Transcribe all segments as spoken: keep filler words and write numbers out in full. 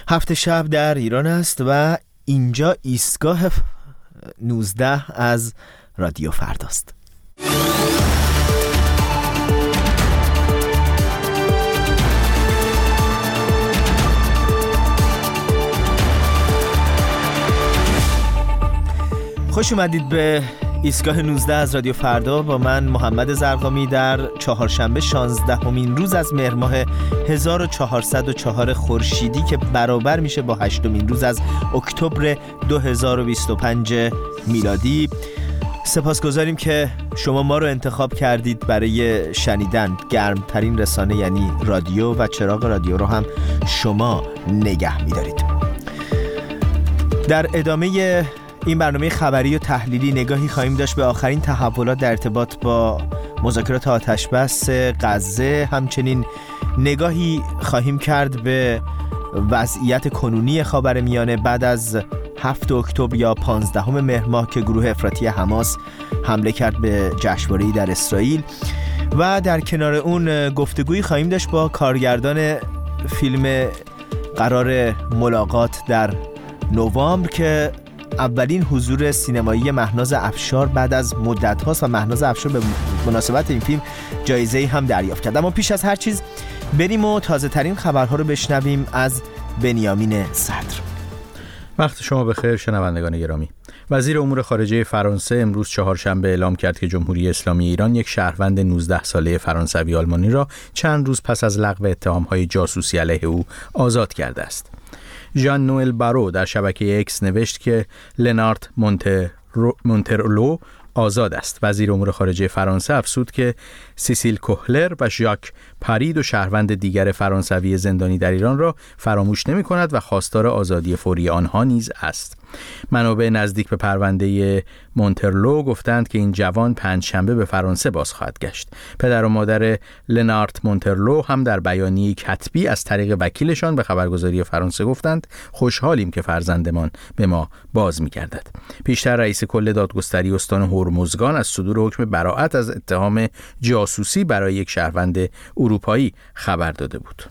هفت شب در ایران است و اینجا ایستگاه نوزده از رادیو فرداست. خوش اومدید به ایستگاه نوزده از رادیو فردا با من محمد زرقامی در چهارشنبه شانزدهمین روز از مهر ماه هزار و چهارصد و چهار خورشیدی که برابر میشه با هشتمین روز از اکتبر دو هزار و بیست و پنج میلادی. سپاسگزاریم که شما ما رو انتخاب کردید برای شنیدن. گرمترین رسانه یعنی رادیو و چراغ رادیو رو هم شما نگه میدارید. در ادامه این برنامه خبری و تحلیلی نگاهی خواهیم داشت به آخرین تحولات در ارتباط با مذاکرات آتشبس غزه. همچنین نگاهی خواهیم کرد به وضعیت کنونی خاورمیانه بعد از هفتم اکتبر یا پانزدهم مهر ماه که گروه افراطی حماس حمله کرد به جشنواره‌ای در اسرائیل. و در کنار اون گفتگویی خواهیم داشت با کارگردان فیلم قرار ملاقات در نوامبر که اولین حضور سینمایی مهناز افشار بعد از مدت هاست و مهناز افشار به مناسبت این فیلم جایزه‌ای هم دریافت کرد. اما پیش از هر چیز بریم و تازه ترین خبرها رو بشنویم از بنیامین صدر. وقت شما بخیر شنوندگان گرامی. وزیر امور خارجه فرانسه امروز چهارشنبه اعلام کرد که جمهوری اسلامی ایران یک شهروند نوزده ساله فرانسوی آلمانی را چند روز پس از لغو اتهام‌های جاسوسی علیه او آزاد کرده است. ژان نوئل بارو در شبکه اکس نوشت که لنارد مونترلو آزاد است. وزیر امور خارجه فرانسه افزود که سیسیل کوهلر و ژاک پاری دو شهروند دیگر فرانسوی زندانی در ایران را فراموش نمی کند و خواستار آزادی فوری آنها نیز است. منابع نزدیک به پرونده مونترلو گفتند که این جوان پنجشنبه به فرانسه باز خواهد گشت. پدر و مادر لنارد مونترلو هم در بیانیه کتبی از طریق وکیلشان به خبرگزاری فرانسه گفتند خوشحالیم که فرزندمان به ما باز می‌گردد. پیشتر رئیس کل دادگستری استان هرمزگان از صدور حکم براءت از اتهام جاسوسی برای یک شهروند اروپایی خبر داده بود.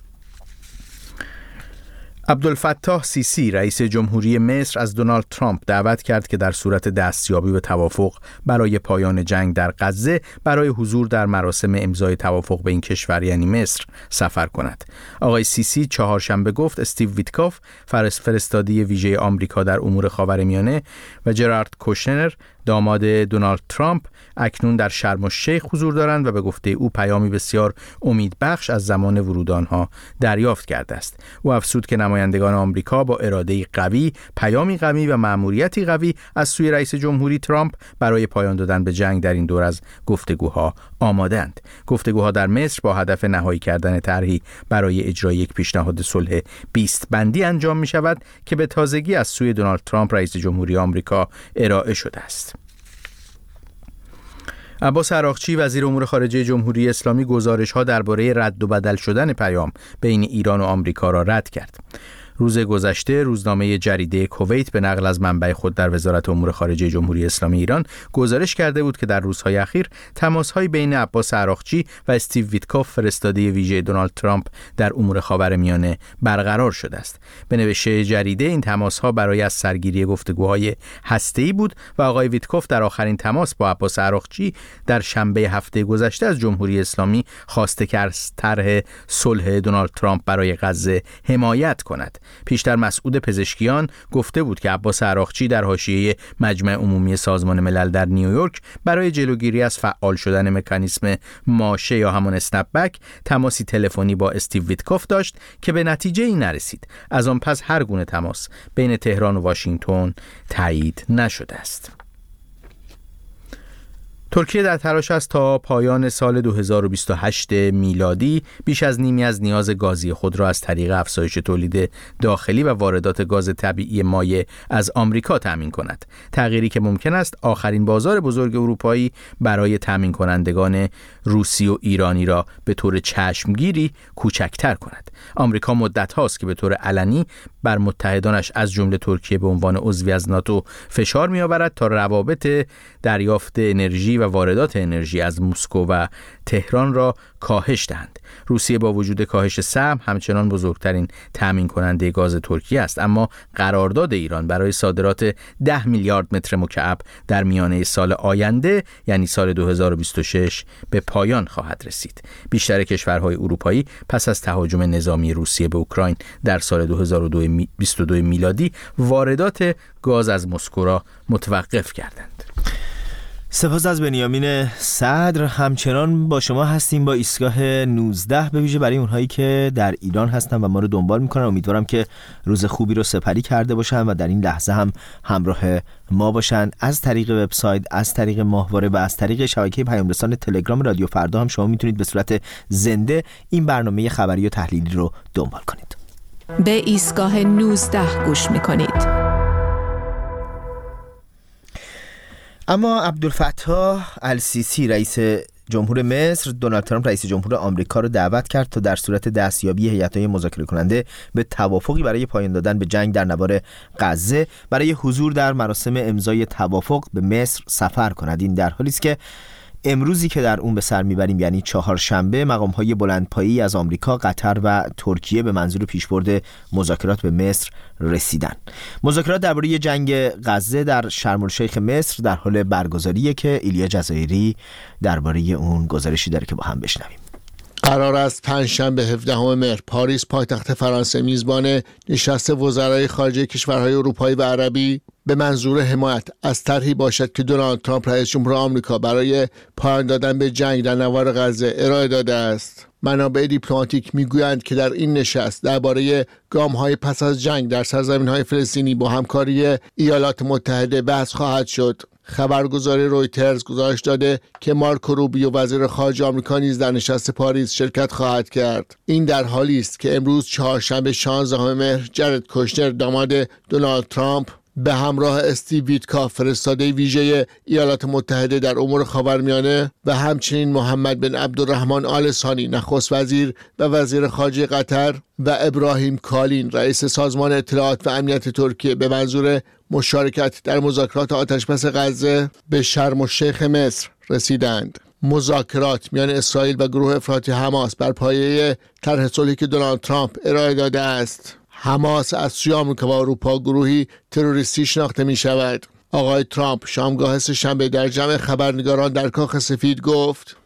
عبدالفتاح سیسی رئیس جمهوری مصر از دونالد ترامپ دعوت کرد که در صورت دستیابی به توافق برای پایان جنگ در غزه برای حضور در مراسم امضای توافق به این کشور یعنی مصر سفر کند. آقای سیسی چهارشنبه گفت استیو ویتکاف فرستاده ویژه آمریکا در امور خاورمیانه و جرارد کوشنر داماد دونالد ترامپ اکنون در شرم الشیخ حضور دارند و به گفته او پیامی بسیار امیدبخش از زمان ورود آنها دریافت کرده است. او افزود که نمایندگان آمریکا با اراده‌ای قوی، پیامی قوی و مأموریتی قوی از سوی رئیس جمهوری ترامپ برای پایان دادن به جنگ در این دور از گفتگوها آماده‌اند. گفتگوها در مصر با هدف نهایی کردن طرحی برای اجرای یک پیشنهاد صلح بیست بندی انجام می‌شود که به تازگی از سوی دونالد ترامپ رئیس جمهوری آمریکا ارائه شده است. عباس عراقچی وزیر امور خارجه جمهوری اسلامی گزارش‌ها درباره رد و بدل شدن پیام بین ایران و آمریکا را رد کرد. روز گذشته روزنامه جریده کویت به نقل از منبع خود در وزارت امور خارجه جمهوری اسلامی ایران گزارش کرده بود که در روزهای اخیر تماس‌های بین عباس عراقچی و استیو ویتکاف فرستاده ویژه دونالد ترامپ در امور خاورمیانه برقرار شده است. به نوشته جریده این تماس‌ها برای از سرگیری گفتگوهای هسته‌ای بود و آقای ویتکاف در آخرین تماس با عباس عراقچی در شنبه هفته گذشته از جمهوری اسلامی خواسته که از طرح صلح دونالد ترامپ برای غزه حمایت کند. پیشتر مسعود پزشکیان گفته بود که عباس عراقچی در حاشیه مجمع عمومی سازمان ملل در نیویورک برای جلوگیری از فعال شدن مکانیسم ماشه یا همون اسنپ بک تماسی تلفنی با استیو ویتکاف داشت که به نتیجه ای نرسید. از آن پس هر گونه تماس بین تهران و واشنگتن تایید نشده است. ترکیه در تلاش است تا پایان سال دو هزار و بیست و هشت میلادی بیش از نیمی از نیاز گازی خود را از طریق افزایش تولید داخلی و واردات گاز طبیعی مایع از آمریکا تامین کند. تغییری که ممکن است آخرین بازار بزرگ اروپایی برای تامین کنندگان روسی و ایرانی را به طور چشمگیری کوچکتر کند. آمریکا مدت هاست که به طور علنی بر متحدانش از جمله ترکیه به عنوان عضوی از ناتو فشار می آورد تا روابط دریافت انرژی و واردات انرژی از مسکو و تهران را کاهش دهند. روسیه با وجود کاهش سهم همچنان بزرگترین تامین کننده گاز ترکیه است، اما قرارداد ایران برای صادرات ده میلیارد متر مکعب در میانه سال آینده یعنی سال دو هزار و بیست و شش به پایان خواهد رسید. بیشتر کشورهای اروپایی پس از تهاجم نظامی روسیه به اوکراین در سال دو هزار و بیست و دو میلادی واردات گاز از مسکو را متوقف کردند. سپاس از بنیامین صدر. همچنان با شما هستیم با ایستگاه نوزده، به ویژه برای اونهایی که در ایران هستن و ما رو دنبال میکنن. امیدوارم که روز خوبی رو سپری کرده باشن و در این لحظه هم همراه ما باشن. از طریق وبسایت، از طریق ماهواره و از طریق شبکه پیام رسان تلگرام رادیو فردا هم شما میتونید به صورت زنده این برنامه خبری و تحلیلی رو دنبال کنید. به ایستگاه نوزده گوش میکنید. اما عبدالفتاح السیسی رئیس جمهور مصر دونالد ترامپ رئیس جمهور آمریکا رو دعوت کرد تا در صورت دستیابی هیئت‌های مذاکره کننده به توافقی برای پایان دادن به جنگ در نوار غزه برای حضور در مراسم امضای توافق به مصر سفر کند. این در حالی است که امروزی که در اون به سر میبریم یعنی چهارشنبه مقام‌های بلندپایه‌ای از آمریکا، قطر و ترکیه به منظور پیشبرد مذاکرات به مصر رسیدن. مذاکرات درباره جنگ غزه در شرم الشیخ مصر در حال برگزاریه که ایلیا جزایری درباره اون گزارشی داره که با هم بشنویم. قرار است پنجشنبه هفدهم مهر پاریس پایتخت فرانسه میزبان نشست وزرای خارجه کشورهای اروپایی و عربی به منظور حمایت از طرحی باشد که دونالد ترامپ رئیس جمهور آمریکا برای پایان دادن به جنگ در نوار غزه ارائه داده است. منابع دیپلماتیک میگویند که در این نشست درباره گام‌های پس از جنگ در سرزمین‌های فلسطینی با همکاری ایالات متحده بحث خواهد شد. خبرگزاری رویترز گزارش داده که مارکو روبیو وزیر خارجه آمریکا نیز در نشست پاریس شرکت خواهد کرد. این در حالی است که امروز چهارشنبه شانزدهم مهر جرد کوشنر داماد دونالد ترامپ به همراه استیو ویتکاف فرستاده ویژه ایالات متحده در امور خاورمیانه و همچنین محمد بن عبدالرحمن آل ثانی نخست وزیر و وزیر خارجه قطر و ابراهیم کالین رئیس سازمان اطلاعات و امنیت ترکیه به منظور مشارکت در مذاکرات آتشبس غزه به شرم الشیخ مصر رسیدند. مذاکرات میان اسرائیل و گروه افراطی حماس بر پایه طرح صلحی که دونالد ترامپ ارائه داده است. حماس از سوی آمریکا و اروپا گروهی تروریستی شناخته می شود. آقای ترامپ شامگاه سه‌شنبه در جمع خبرنگاران در کاخ سفید گفت: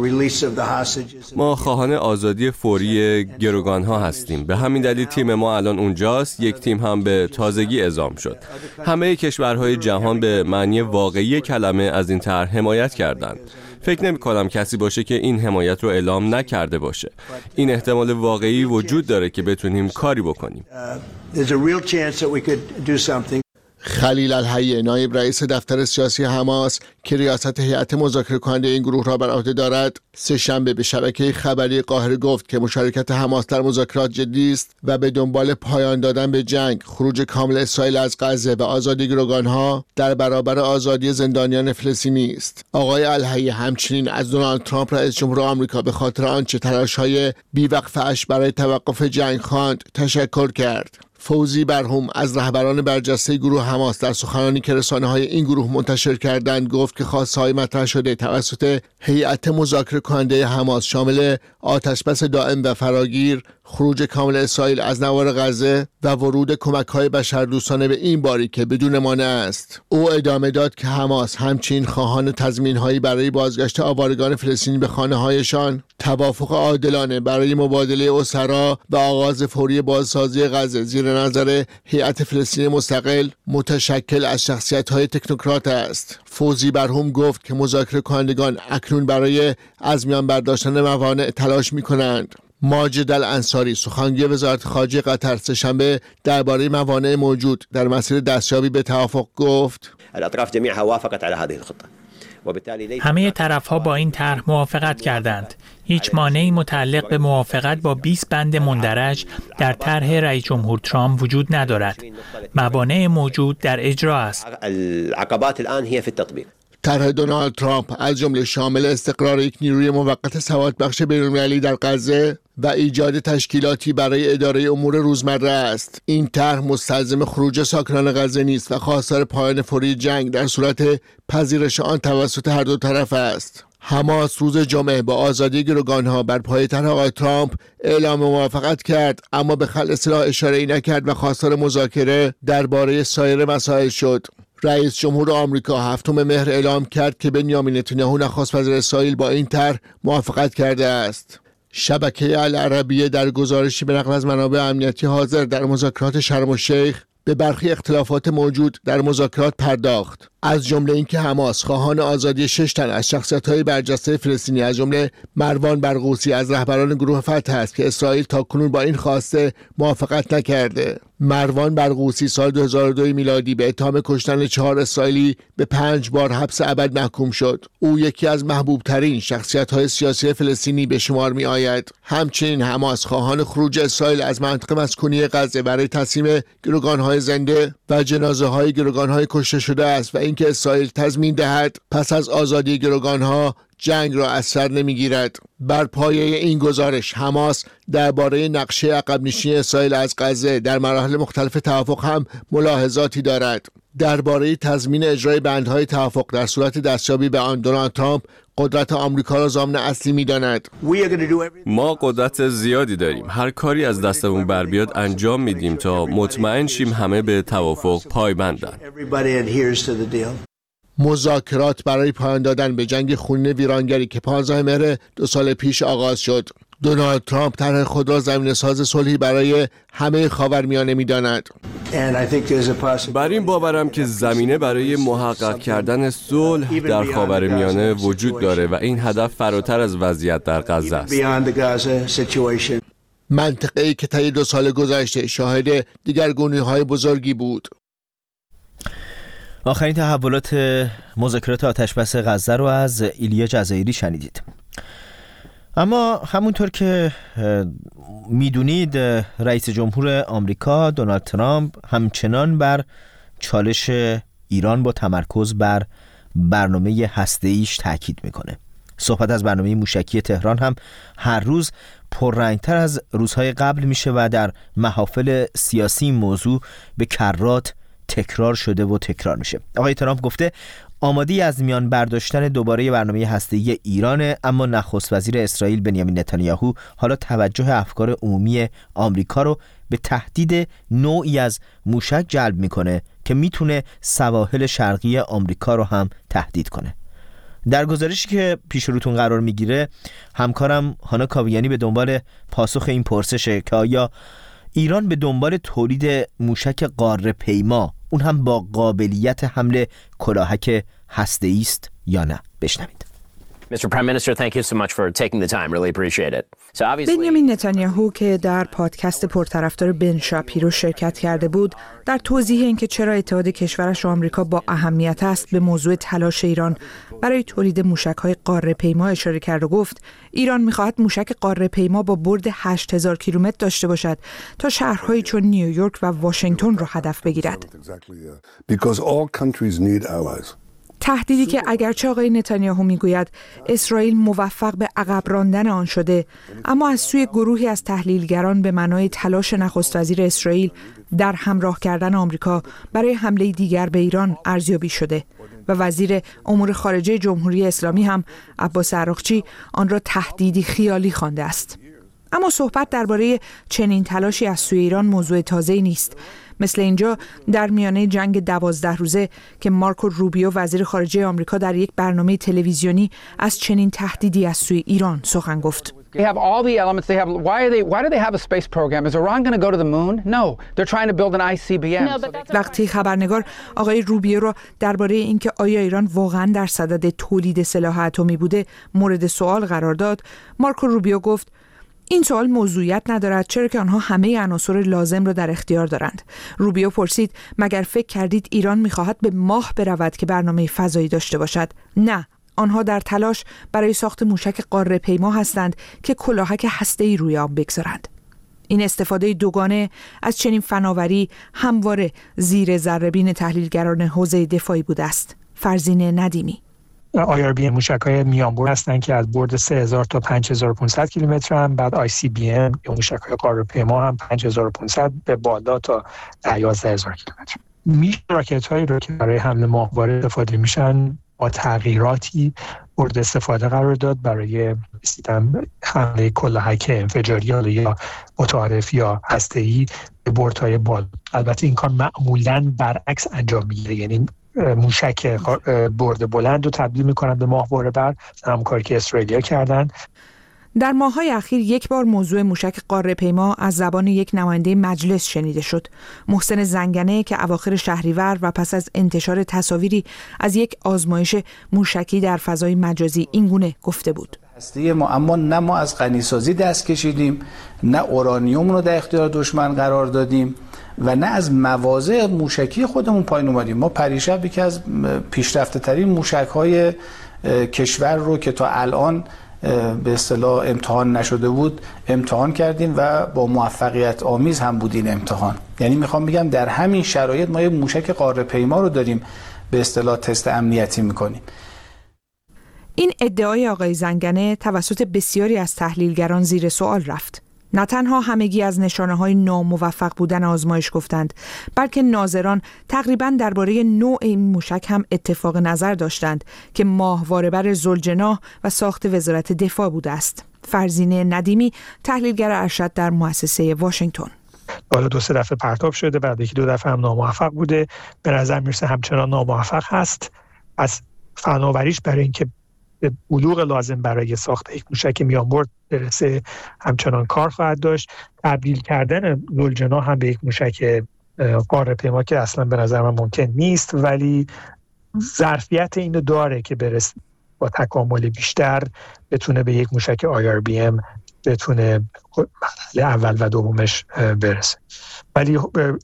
ما خواهان آزادی فوری گروگانها هستیم. به همین دلیل تیم ما الان اونجاست. یک تیم هم به تازگی اعزام شد. همه کشورهای جهان به معنی واقعی کلمه از این طرح حمایت کردند. فکر نمی کنم کسی باشه که این حمایت رو اعلام نکرده باشه. این احتمال واقعی وجود داره که بتونیم کاری بکنیم. خلیل الحیه نایب رئیس دفتر سیاسی حماس که ریاست هیئت مذاکره کننده این گروه را بر عهده دارد، سه شنبه به شبکه خبری قاهره گفت که مشارکت حماس در مذاکرات جدی است و به دنبال پایان دادن به جنگ، خروج کامل اسرائیل از غزه و آزادی گروگانها در برابر آزادی زندانیان فلسطینی است. آقای الحیه همچنین از دونالد ترامپ رئیس جمهور آمریکا به خاطر آنچه تلاش‌های بی‌وقفه‌اش برای توقف جنگ خواند تشکر کرد. فوزی برهم از رهبران برجسته گروه حماس در سخنرانی که رسانه‌های این گروه منتشر کردند گفت که خواسته‌های مطرح شده توسط هیئت مذاکره کننده حماس شامل آتشبس دائم و فراگیر، خروج کامل اسرائیل از نوار غزه و ورود کمک‌های بشردوستانه به این باریکه بدون مانع است. او ادامه داد که حماس همچنین خواهان تضمین‌هایی برای بازگشت آوارگان فلسطینی به خانه‌هایشان، توافق عادلانه برای مبادله اسرا و آغاز فوری بازسازی غزه زیر نظر هیئت فلسطینی مستقل متشکل از شخصیت‌های تکنوکرات است. فوزی برهم گفت که مذاکره کنندگان اکنون برای از میان برداشتن موانع تلاش می‌کنند. ماجد الانصاری سخنگوی وزارت خارجه قطر سه‌شنبه درباره موانع موجود در مسیر دستیابی به توافق گفت: همه طرف‌ها با این طرح موافقت کردند. هیچ مانعی متعلق به موافقت با بیست بند مندرج در طرح رئیس جمهور ترامپ وجود ندارد. موانع موجود در اجرا است. طرح دونالد ترامپ از جمله شامل استقرار یک نیروی موقت سواد بخش بین‌المللی در غزه و ایجاد تشکیلاتی برای اداره امور روزمره است. این طرح مستلزم خروج ساکنان غزه نیست و خواستار پایان فوری جنگ در صورت پذیرش آن توسط هر دو طرف است. حماس روز جمعه با آزادی گروگانها بر پایه طرح آقای ترامپ اعلام موافقت کرد، اما به خلع سلاح اشاره‌ای نکرد و خواستار مذاکره درباره سایر مسائل شد. رئیس جمهور آمریکا هفتم مهر اعلام کرد که بنیامین نتانیاهو نخست وزیر اسرائیل با این طرح موافقت کرده است. شبکه العربیه در گزارشی به نقل از منابع امنیتی حاضر در مذاکرات شرم الشیخ به برخی اختلافات موجود در مذاکرات پرداخت، از جمله اینکه حماس خواهان آزادی شش تن از شخصیت‌های برجسته فلسطینی از جمله مروان برغوثی از رهبران گروه فتح است که اسرائیل تاکنون با این خواسته موافقت نکرده. مروان برغوثی سال دو هزار و دو میلادی به اتهام کشتن چهار اسرائیلی به پنج بار حبس ابد محکوم شد. او یکی از محبوب ترین شخصیت‌های سیاسی فلسطینی به شمار می آید. همچنین حماس خواهان خروج اسرائیل از منطقه مسکونی غزه برای تسلیم گروگان‌های زنده و جنازه‌های گروگان‌های کشته شده است و اینکه اسرائیل تضمین دهد پس از آزادی گروگان‌ها جنگ را از سر نمیگیرد. بر پایه این گزارش حماس درباره نقشه عقب نشینی اسرائیل از غزه در مراحل مختلف توافق هم ملاحظاتی دارد. درباره تضمین اجرای بندهای توافق در صورت دستیابی به آن دونالد ترامپ قدرت آمریکا را ضامن اصلی می‌داند. ما قدرت زیادی داریم. هر کاری از دستمون بر بیاد انجام میدیم تا مطمئن شیم همه به توافق پایبندند. مذاکرات برای پایان دادن به جنگ خونین ویرانگری که پانزدهم مهر دو سال پیش آغاز شد. دونالد ترامپ طرح خود را زمینه‌ساز صلحی برای همه خاورمیانه می‌داند. بر این باورم که زمینه برای محقق کردن صلح در خاورمیانه وجود داره و این هدف فراتر از وضعیت در غزه است. منطقه‌ای که طی دو سال گذشته شاهد دیگرگونی‌های بزرگی بود. آخرین تحولات مذاکرات آتشبس غزه رو از ایلیا جزایری شنیدید. اما همونطور که میدونید رئیس جمهور آمریکا دونالد ترامپ همچنان بر چالش ایران با تمرکز بر برنامه هسته‌ایش تاکید میکنه. صحبت از برنامه موشکی تهران هم هر روز پررنگتر از روزهای قبل میشه و در محافل سیاسی این موضوع به کرات تکرار شده و تکرار میشه. آقای ترامپ گفته آماده از میان برداشتن دوباره برنامه هسته‌ای ایرانه، اما نخست وزیر اسرائیل بنیامین نتانیاهو حالا توجه افکار عمومی آمریکا رو به تهدید نوعی از موشک جلب میکنه که میتونه سواحل شرقی آمریکا رو هم تهدید کنه. در گزارشی که پیش روتون قرار میگیره همکارم هانا کاویانی به دنبال پاسخ این پرسشه که آیا ایران به دنبال تولید موشک قاره پیما، اون هم با قابلیت حمل کلاهک هسته‌ای است یا نه؟ بشنوید. mister Prime Minister, thank you so much for taking the time. Really appreciate it. So obviously بنیامین نتانیاهو که در پادکست پرطرفدار بن شاپیرو شرکت کرده بود، در توضیح اینکه چرا اتحاد کشورش و آمریکا با اهمیت است به موضوع تلاش ایران برای تولید موشک‌های قاره پیما اشاره کرد و گفت ایران می‌خواهد موشک قاره پیما با برد هشت هزار کیلومتر داشته باشد تا شهرهایی چون نیویورک و واشنگتن را هدف بگیرد. Because all countries need allies. تهدیدی که اگرچه آقای نتانیاهو میگوید اسرائیل موفق به عقب راندن آن شده، اما از سوی گروهی از تحلیلگران به معنای تلاش نخست وزیر اسرائیل در همراه کردن آمریکا برای حمله دیگر به ایران ارزیابی شده و وزیر امور خارجه جمهوری اسلامی هم عباس عراقچی آن را تهدیدی خیالی خوانده است. اما صحبت درباره چنین تلاشی از سوی ایران موضوع تازه‌ای نیست. مثل اینجا در میانه جنگ دوازده روزه که مارکو روبیو وزیر خارجه آمریکا در یک برنامه تلویزیونی از چنین تهدیدی از سوی ایران سخن گفت. They have all the elements. They have. Why are they? Why do they have a space program? Is Iran going to go to the moon? No, they're trying to build an آی سی بی ام. وقتی خبرنگار آقای روبیو را درباره اینکه آیا ایران واقعا در صدد تولید سلاح اتمی بوده مورد سوال قرار داد، مارکو روبیو گفت این سوال موضوعیت ندارد، چرا که آنها همه عناصر لازم را در اختیار دارند. روبیو پرسید مگر فکر کردید ایران می‌خواهد به ماه برود که برنامه فضایی داشته باشد؟ نه، آنها در تلاش برای ساخت موشک قاره پیما هستند که کلاهک هسته‌ای روی آن بگذارند. این استفاده دوگانه از چنین فناوری همواره زیر ذره‌بین تحلیلگران حوزه دفاعی بوده است. فرزین ندیمی: آی آر بی ام موشک‌های میانبر هستن که از برد سه هزار تا پنج هزار و پانصد کیلومتر هم. بعد آی سی بی ام یا موشک‌های قاره‌پیما هم پنج هزار و پانصد به بالا تا یازده هزار کیلومتر. میشه راکت‌هایی رو که برای حمله ماهواره استفاده میشن با تغییراتی مورد استفاده قرار داد برای رسیدن حمله کلاهک انفجاری یا متعارف یا هسته‌ای به بردهای بالا. البته این کار معمولاً برعکس انجام میگیره، یعنی موشک برد بلند رو تبدیل میکنن به ماهواره بر، هم کاری که اسرائیلیا کردن. در ماه‌های اخیر یک بار موضوع موشک قاره‌پیما از زبان یک نماینده مجلس شنیده شد. محسن زنگنه که اواخر شهریور و پس از انتشار تصاویری از یک آزمایش موشکی در فضای مجازی اینگونه گفته بود: هسته ما، اما نه ما از غنیسازی دست کشیدیم، نه اورانیوم رو در اختیار دشمن قرار دادیم و نه از مواضع موشکی خودمون پایین اومدیم. ما پریشب یکی از پیشرفته ترین موشک‌های کشور رو که تا الان به اصطلاح امتحان نشده بود امتحان کردیم و با موفقیت آمیز هم بود این امتحان. یعنی میخوام بگم در همین شرایط ما یه موشک قاره‌پیما رو داریم به اصطلاح تست امنیتی میکنیم. این ادعای آقای زنگنه توسط بسیاری از تحلیلگران زیر سوال رفت. نه تنها همگی از نشانه‌های ناموفق بودن آزمایش گفتند، بلکه ناظران تقریباً درباره نوع این موشک هم اتفاق نظر داشتند که ماهواره‌بر ذوالجناح و ساخت وزارت دفاع بوده است. فرزینه ندیمی، تحلیلگر ارشد در مؤسسه واشنگتن: بالا دو سه دفعه پرتاب شده، بعد یکی دو دفعه هم ناموفق بوده. به نظر میرسه همچنان ناموفق هست. از فناوریش برای اینکه به بلوغ لازم برای ساخت یک موشک میانبرد برسه همچنان کار خواهد داشت. تبدیل کردن ذوالجناح هم به یک موشک قاره‌پیما که اصلا به نظر من ممکن نیست، ولی ظرفیت اینو داره که برسه با تکامل بیشتر بتونه به یک موشک آی آر بی ام بتونه مرحله اول و دومش برسه. ولی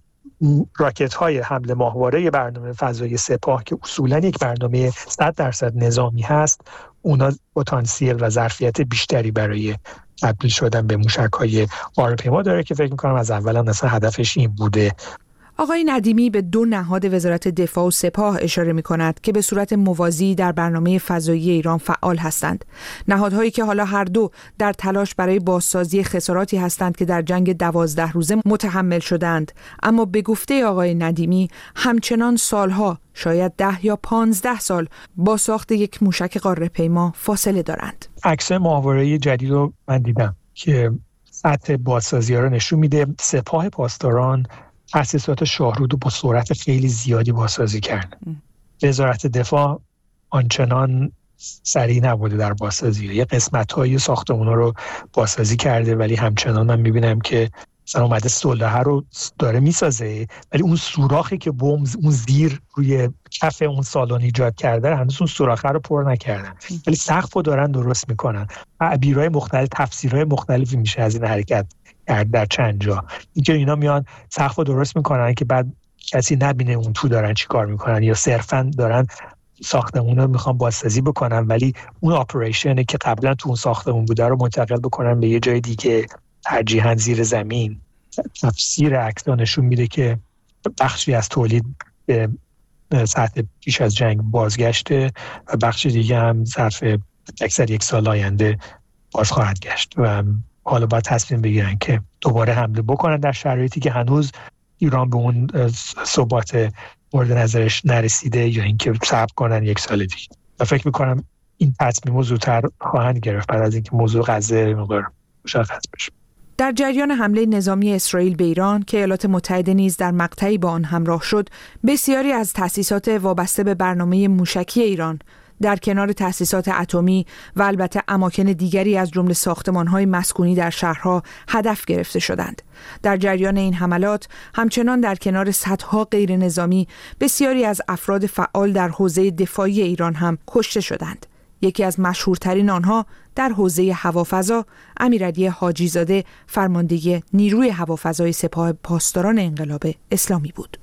راکت های حمله ماهواره برنامه فضایی سپاه که اصولا یک برنامه صد درصد نظامی هست، اونا پتانسیل و ظرفیت بیشتری برای تبدیل شدن به موشک های قاره‌پیما داره که فکر میکنم از اول هم مثلا هدفش این بوده. آقای ندیمی به دو نهاد وزارت دفاع و سپاه اشاره می کند که به صورت موازی در برنامه فضایی ایران فعال هستند. نهادهایی که حالا هر دو در تلاش برای بازسازی خساراتی هستند که در جنگ دوازده روزه متحمل شدند، اما به گفته آقای ندیمی همچنان سالها، شاید ده یا پانزده سال با ساخت یک موشک قاره‌پیما فاصله دارند. عکس ماهواره جدید رو من دیدم که سطح بازسازی ها رو نشون میده. سپاه پاسداران تأسیسات شاهرود رو با سرعت خیلی زیادی بازسازی کرد. وزارت دفاع آنچنان سریع نبوده در بازسازی. یه قسمت‌های ساختمان‌ها رو بازسازی کرده، ولی همچنان من می‌بینم که مثلا اومده سلحه رو داره میسازه، ولی اون سوراخی که بمب اون زیر روی کف اون سالن ایجاد کرده هنوز اون سوراخ رو پر نکردن، ولی سقف رو دارن درست میکنن. تعبیرهای مختلف، تفسیرهای مختلفی میشه از این حرکت کرد در چند جا. اینکه اینا میان سقف رو درست میکنن که بعد کسی نبینه اون تو دارن چی کار میکنن، یا صرفا دارن ساختمون رو میخوان بازسازی بکنن ولی اون اپریشنی که قبلا تو اون ساختمون بوده رو منتقل بکنن به یه جای دیگه، ترجیحاً زیر زمین. تفسیر عکس‌ها نشون میده که بخشی از تولید به سطح پیش از جنگ بازگشته و بخش دیگه هم ظرف اکثر یک سال آینده باز خواهد گشت و حالا باید تصمیم بگیرن که دوباره حمله بکنن در شرایطی که هنوز ایران به اون ثبات مورد نظرش نرسیده، یا اینکه صبر کنن یک سال دیگه. و فکر میکنم این تصمیم زودتر خواهند گرفت بعد از اینکه موضوع غزه مقدار مشخص بشه. در جریان حمله نظامی اسرائیل به ایران که ایالات متحده نیز در مقطعی با آن همراه شد، بسیاری از تأسیسات وابسته به برنامه موشکی ایران در کنار تأسیسات اتمی و البته اماکن دیگری از جمله ساختمان‌های مسکونی در شهرها هدف گرفته شدند. در جریان این حملات همچنان در کنار صدها غیر نظامی بسیاری از افراد فعال در حوزه دفاعی ایران هم کشته شدند. یکی از مشهورترین آنها در حوزه هوافضا امیرعلی حاجی زاده، فرمانده نیروی هوافضای سپاه پاسداران انقلاب اسلامی بود.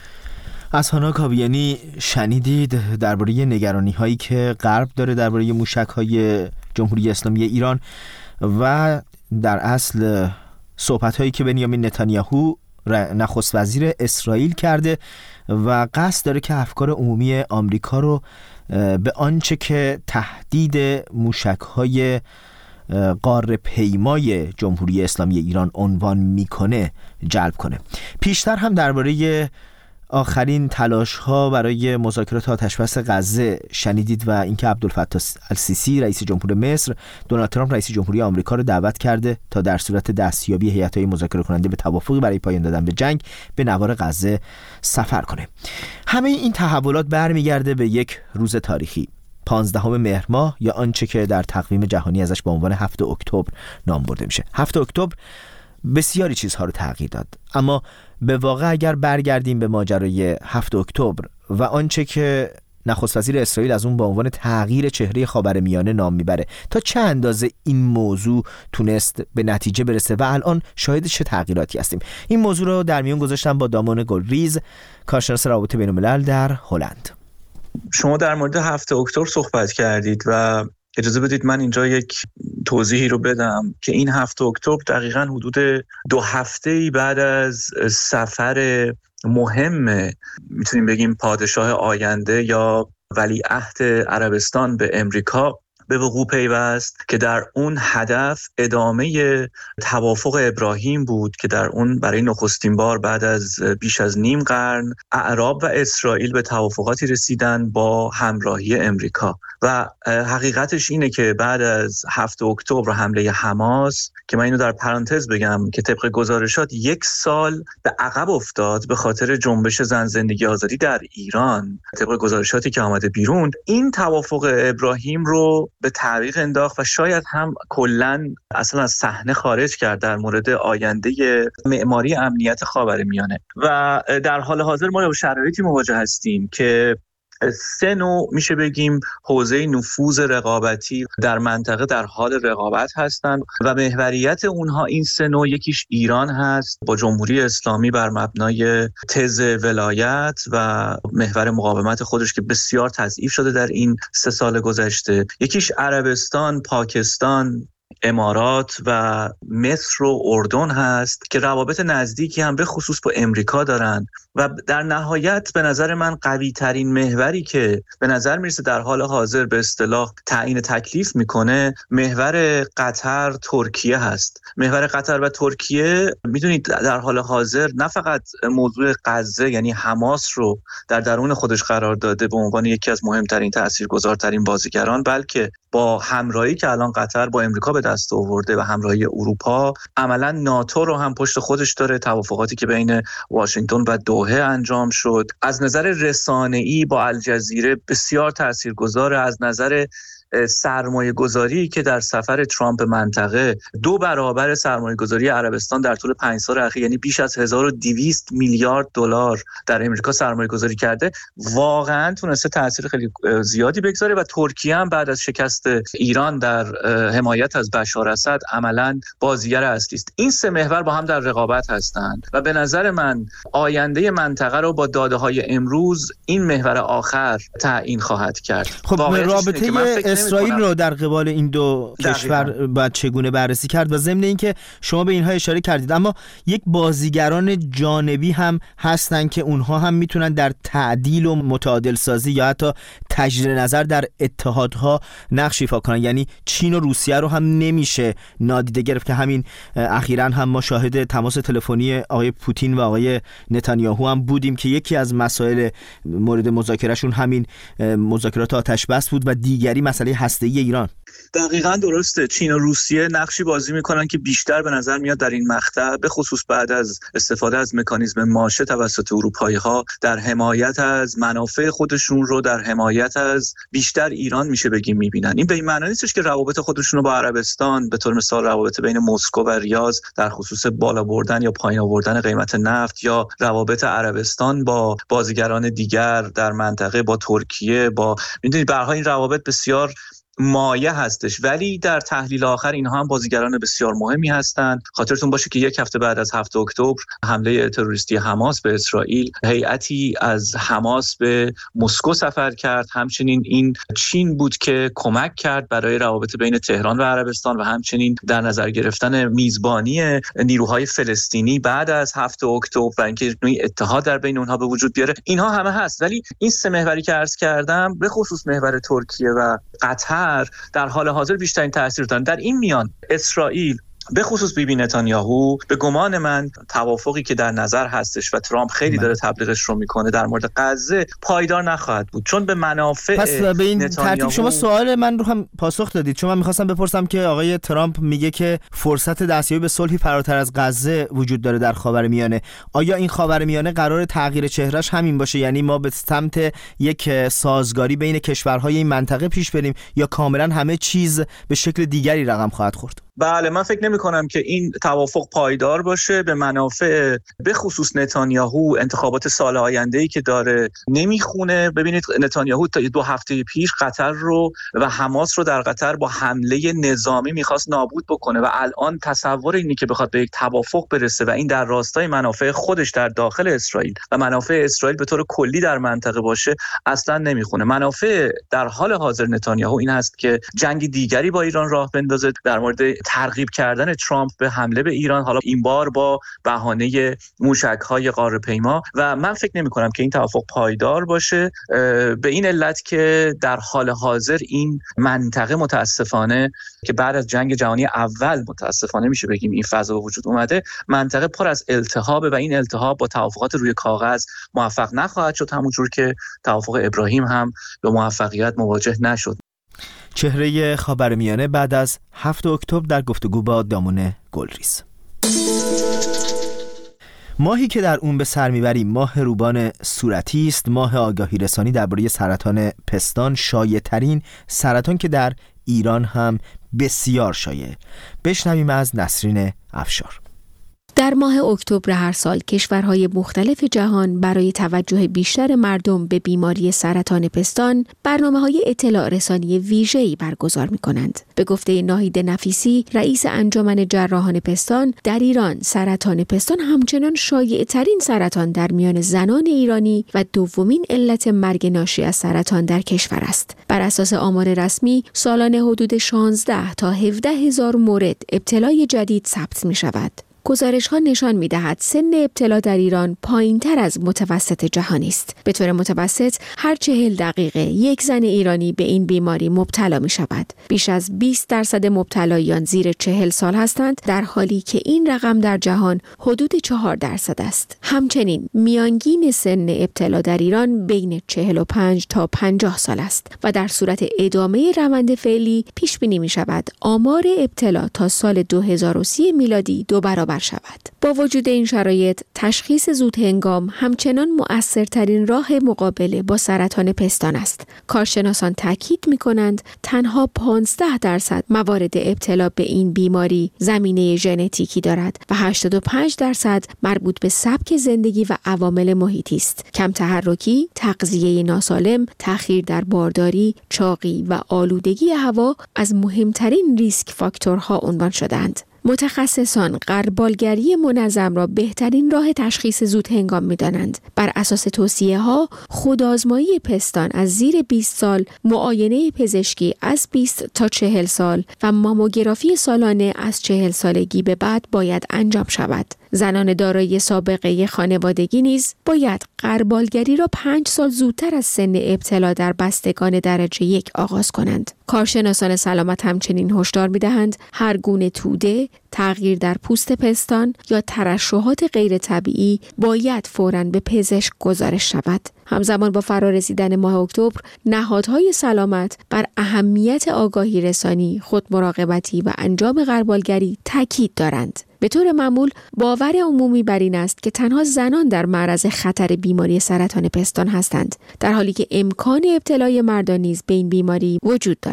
از هانا کابیانی شنیدید درباره نگرانی هایی که غرب داره درباره موشک های جمهوری اسلامی ایران و در اصل صحبت هایی که بنیامین نتانیاهو نخست وزیر اسرائیل کرده و قصد داره که افکار عمومی آمریکا رو به آنچه که تهدید موشک‌های قاره پیمای جمهوری اسلامی ایران عنوان میکنه جلب کنه. پیشتر هم درباره آخرین تلاش ها برای مذاکرات آتشبس غزه شنیدید و اینکه عبدالفتاح السیسی رئیس جمهور مصر دونالد ترامپ رئیس جمهوری آمریکا رو دعوت کرده تا در صورت دستیابی هیئت‌های مذاکره کننده به توافقی برای پایان دادن به جنگ به نوار غزه سفر کنه. همه این تحولات برمیگرده به یک روز تاریخی، پانزدهم مهر ماه، یا آنچه که در تقویم جهانی ازش به عنوان هفتم اکتبر نام برده میشه. هفتم اکتبر بسیاری چیزها رو تغییر داد، اما به واقع اگر برگردیم به ماجرای هفتم اکتبر و آنچه که نخست وزیر اسرائیل از اون به عنوان تغییر چهره خاورمیانه نام میبره، تا چه اندازه این موضوع تونست به نتیجه برسه و الان شاهد چه تغییراتی هستیم؟ این موضوع رو در میون گذاشتم با دامان گلریز، کارشناس روابط بین الملل در هلند. شما در مورد هفتم اکتبر صحبت کردید و اجازه بدید من اینجا یک توضیحی رو بدم که این هفتم اکتبر دقیقاً حدود دو هفته‌ای بعد از سفر مهم میتونیم بگیم پادشاه آینده یا ولیعهد عربستان به امریکا به وقوع پیوست که در اون هدف ادامه توافق ابراهیم بود که در اون برای نخستین بار بعد از بیش از نیم قرن اعراب و اسرائیل به توافقاتی رسیدن با همراهی امریکا. و حقیقتش اینه که بعد از هفتم اکتبر حمله حماس، که من اینو در پرانتز بگم که طبق گزارشات یک سال به عقب افتاد به خاطر جنبش زن زندگی آزادی در ایران، طبق گزارشاتی که آمده بیرون، این توافق ابراهیم رو به تعویق انداخت و شاید هم کلاً اصلا از صحنه خارج کرد در مورد آینده معماری امنیت خاورمیانه. و در حال حاضر ما با شرایطی مواجه هستیم که سه نوع میشه بگیم حوزه نفوذ رقابتی در منطقه در حال رقابت هستند و محوریت اونها این سه نوع، یکیش ایران هست با جمهوری اسلامی بر مبنای تز ولایت و محور مقاومت خودش که بسیار تضعیف شده در این سه سال گذشته، یکیش عربستان، پاکستان، امارات و مصر و اردن هست که روابط نزدیکی هم به خصوص با امریکا دارن. و در نهایت به نظر من قوی ترین محوری که به نظر میرسه در حال حاضر به اصطلاح تعیین تکلیف میکنه محور قطر ترکیه هست. محور قطر و ترکیه میدونید در حال حاضر نه فقط موضوع غزه یعنی حماس رو در درون خودش قرار داده به عنوان یکی از مهمترین تاثیرگذارترین بازیگران، بلکه با همراهی که الان قطر با امریکا به دست آورده و همراهی اروپا، عملا ناتو رو هم پشت خودش داره. توافقاتی که بین واشنگتن و دوحه انجام شد از نظر رسانه‌ای با الجزیره بسیار تاثیرگذاره. از نظر سرمایه گذاری که در سفر ترامپ منطقه دو برابر سرمایه گذاری عربستان در طول پنج سال اخیر، یعنی بیش از هزار و دویست میلیارد دلار در امریکا سرمایه گذاری کرده، واقعا تونسته تاثیر خیلی زیادی بگذاره. و ترکیه هم بعد از شکست ایران در حمایت از بشار اسد عملا بازیگر اصلی است. این سه محور با هم در رقابت هستند و به نظر من آینده منطقه رو با داده‌های امروز این محور آخر تعیین خواهد کرد. خب رابطه اسرائیل رو در قبال این دو کشور باید چگونه بررسی کرد؟ و ضمن اینکه شما به اینها اشاره کردید، اما یک بازیگران جانبی هم هستن که اونها هم میتونن در تعدیل و متعادل سازی یا حتی تجدید نظر در اتحادها نقش ایفا کنن. یعنی چین و روسیه رو هم نمیشه نادیده گرفت که همین اخیراً هم ما شاهد تماس تلفنی آقای پوتین و آقای نتانیاهو هم بودیم که یکی از مسائل مورد مذاکرهشون همین مذاکرات آتشبس بود و دیگری مسئله هسته‌ای ایران. دقیقاً درسته. چین و روسیه نقشی بازی میکنن که بیشتر به نظر میاد در این مقطع به خصوص بعد از استفاده از مکانیزم ماشه توسط اروپایی‌ها در حمایت از منافع خودشون رو در حمایت از بیشتر ایران میشه بگیم میبینن. این به این معنی نیستش که روابط خودشون رو با عربستان به طور مثال روابط بین مسکو و ریاض در خصوص بالا بردن یا پایین آوردن قیمت نفت یا روابط عربستان با بازیگران دیگر در منطقه با ترکیه با میدونید به هر حال این روابط بسیار مایه هستش، ولی در تحلیل آخر اینها هم بازیگران بسیار مهمی هستند. خاطرتون باشه که یک هفته بعد از هفتم اکتبر حمله تروریستی حماس به اسرائیل، هیئتی از حماس به مسکو سفر کرد. همچنین این چین بود که کمک کرد برای روابط بین تهران و عربستان و همچنین در نظر گرفتن میزبانی نیروهای فلسطینی بعد از هفتم اکتبر و اینکه نوعی اتحاد در بین اونها به وجود بیاره. اینها همه هست، ولی این سه محوری که عرض کردم به خصوص محور ترکیه و قطر در حال حاضر بیشترین تاثیر دارن. در این میان اسرائیل به خصوص بیبی نتانیاهو به گمان من توافقی که در نظر هستش و ترامپ خیلی داره تبلیغش رو میکنه در مورد غزه پایدار نخواهد بود، چون به منافع پس به این نتانیاهو... ترتیب شما سوال من رو هم پاسخ دادید، چون من میخواستم بپرسم که آقای ترامپ میگه که فرصت دستیابی به صلحی فراتر از غزه وجود داره در خاورمیانه. آیا این خاورمیانه قرار تغییر چهرهش همین باشه، یعنی ما به سمت یک سازگاری بین کشورهای این منطقه پیش بریم، یا کاملا همه چیز به شکل دیگری رقم خواهد خورد؟ بله، من فکر نمی کنم که این توافق پایدار باشه. به منافع به خصوص نتانیاهو انتخابات سال آینده‌ای که داره نمیخونه. ببینید نتانیاهو تا دو هفته پیش قطر رو و حماس رو در قطر با حمله نظامی میخواست نابود بکنه و الان تصور اینی که بخواد به یک توافق برسه و این در راستای منافع خودش در داخل اسرائیل و منافع اسرائیل به طور کلی در منطقه باشه اصلا نمیخونه. منافع در حال حاضر نتانیاهو این هست که جنگ دیگری با ایران راه بندازه در مورد ترغیب کردن ترامپ به حمله به ایران، حالا این بار با بهانه موشک‌های قاره‌پیما، و من فکر نمی‌کنم که این توافق پایدار باشه به این علت که در حال حاضر این منطقه متاسفانه که بعد از جنگ جهانی اول متاسفانه میشه بگیم این فضا به وجود اومده، منطقه پر از التهاب و این التهاب با توافقات روی کاغذ موفق نخواهد شد، همونجور که توافق ابراهیم هم به موفقیت مواجه نشد. چهره خاورمیانه بعد از هفتم اکتبر در گفتگو با دامون گلریز. ماهی که در اون به سر میبریم ماه روبان صورتی است، ماه آگاهی رسانی درباره سرطان پستان، شایع‌ترین سرطان که در ایران هم بسیار شایع. بشنویم از نسرین افشار. در ماه اکتبر هر سال کشورهای مختلف جهان برای توجه بیشتر مردم به بیماری سرطان پستان برنامه‌های اطلاع رسانی ویژه‌ای برگزار می‌کنند. به گفته ناهید نفیسی، رئیس انجمن جراحان پستان، در ایران سرطان پستان همچنان شایع‌ترین سرطان در میان زنان ایرانی و دومین علت مرگ ناشی از سرطان در کشور است. بر اساس آمار رسمی، سالانه حدود شانزده تا هفده هزار مورد ابتلای جدید ثبت می‌شود. گزارش‌ها نشان می‌دهد سن ابتلا در ایران پایین‌تر از متوسط جهانی است. به طور متوسط هر چهل دقیقه یک زن ایرانی به این بیماری مبتلا می‌شود. بیش از بیست درصد مبتلایان زیر چهل سال هستند، در حالی که این رقم در جهان حدود چهار درصد است. همچنین میانگین سن ابتلا در ایران بین چهل و پنج تا پنجاه سال است و در صورت ادامه روند فعلی پیش بینی می‌شود آمار ابتلا تا سال دو هزار و سی میلادی دو برابر شود. با وجود این شرایط، تشخیص زود هنگام همچنان مؤثرترین راه مقابله با سرطان پستان است. کارشناسان تاکید می‌کنند تنها پانزده درصد موارد ابتلا به این بیماری زمینه ژنتیکی دارد و هشتاد و پنج درصد مربوط به سبک زندگی و عوامل محیطی است. کم تحرکی، تغذیه ناسالم، تأخیر در بارداری، چاقی و آلودگی هوا از مهمترین ریسک فاکتورها عنوان شدند. متخصصان غربالگری منظم را بهترین راه تشخیص زود هنگام می‌دانند. بر اساس توصیه‌ها، خودآزمایی پستان از زیر بیست سال، معاینه پزشکی از بیست تا چهل سال و ماموگرافی سالانه از چهل سالگی به بعد باید انجام شود. زنان دارای سابقه خانوادگی نیز باید غربالگری را پنج سال زودتر از سن ابتلا در بستگان درجه یک آغاز کنند. کارشناسان سلامت همچنین هشدار می‌دهند هر گونه توده، تغییر در پوست پستان یا ترشحات غیر طبیعی باید فوراً به پزشک گزارش شود. همزمان با فرارسیدن ماه اکتبر، نهادهای سلامت بر اهمیت آگاهی رسانی، خودمراقبتی و انجام غربالگری تاکید دارند. به طور معمول باور عمومی بر این است که تنها زنان در معرض خطر بیماری سرطان پستان هستند، در حالی که امکان ابتلای مردان نیز به این بیماری وجود دارد.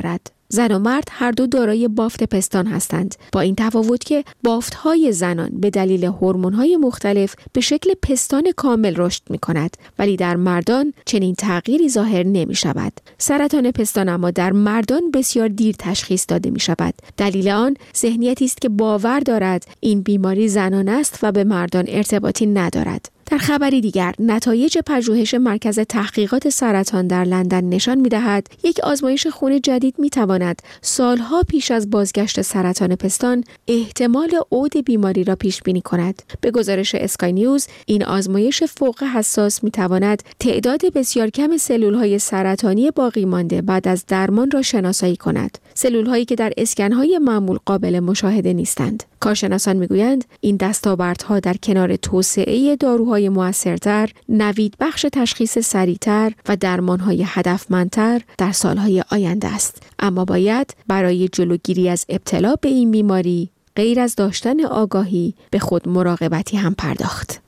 زن و مرد هر دو دارای بافت پستان هستند، با این تفاوت که بافت‌های زنان به دلیل هورمون‌های مختلف به شکل پستان کامل رشد می‌کند، ولی در مردان چنین تغییری ظاهر نمی‌شود. سرطان پستان اما در مردان بسیار دیر تشخیص داده می‌شود. دلیل آن ذهنیتی است که باور دارد این بیماری زنانه است و به مردان ارتباطی ندارد. در خبری دیگر، نتایج پژوهش مرکز تحقیقات سرطان در لندن نشان می‌دهد یک آزمایش خون جدید می‌تواند سالها پیش از بازگشت سرطان پستان احتمال عود بیماری را پیش بینی کند. به گزارش اسکای نیوز، این آزمایش فوق حساس می‌تواند تعداد بسیار کم سلول‌های سرطانی باقی مانده بعد از درمان را شناسایی کند. سلول‌هایی که در اسکن‌های معمول قابل مشاهده نیستند. کارشناسان می‌گویند این دستاوردها در کنار توسعه داروهای مؤثرتر، نوید بخش تشخیص سریعتر و درمانهای هدفمندتر در سالهای آینده است. اما باید برای جلوگیری از ابتلا به این بیماری غیر از داشتن آگاهی به خود مراقبتی هم پرداخت.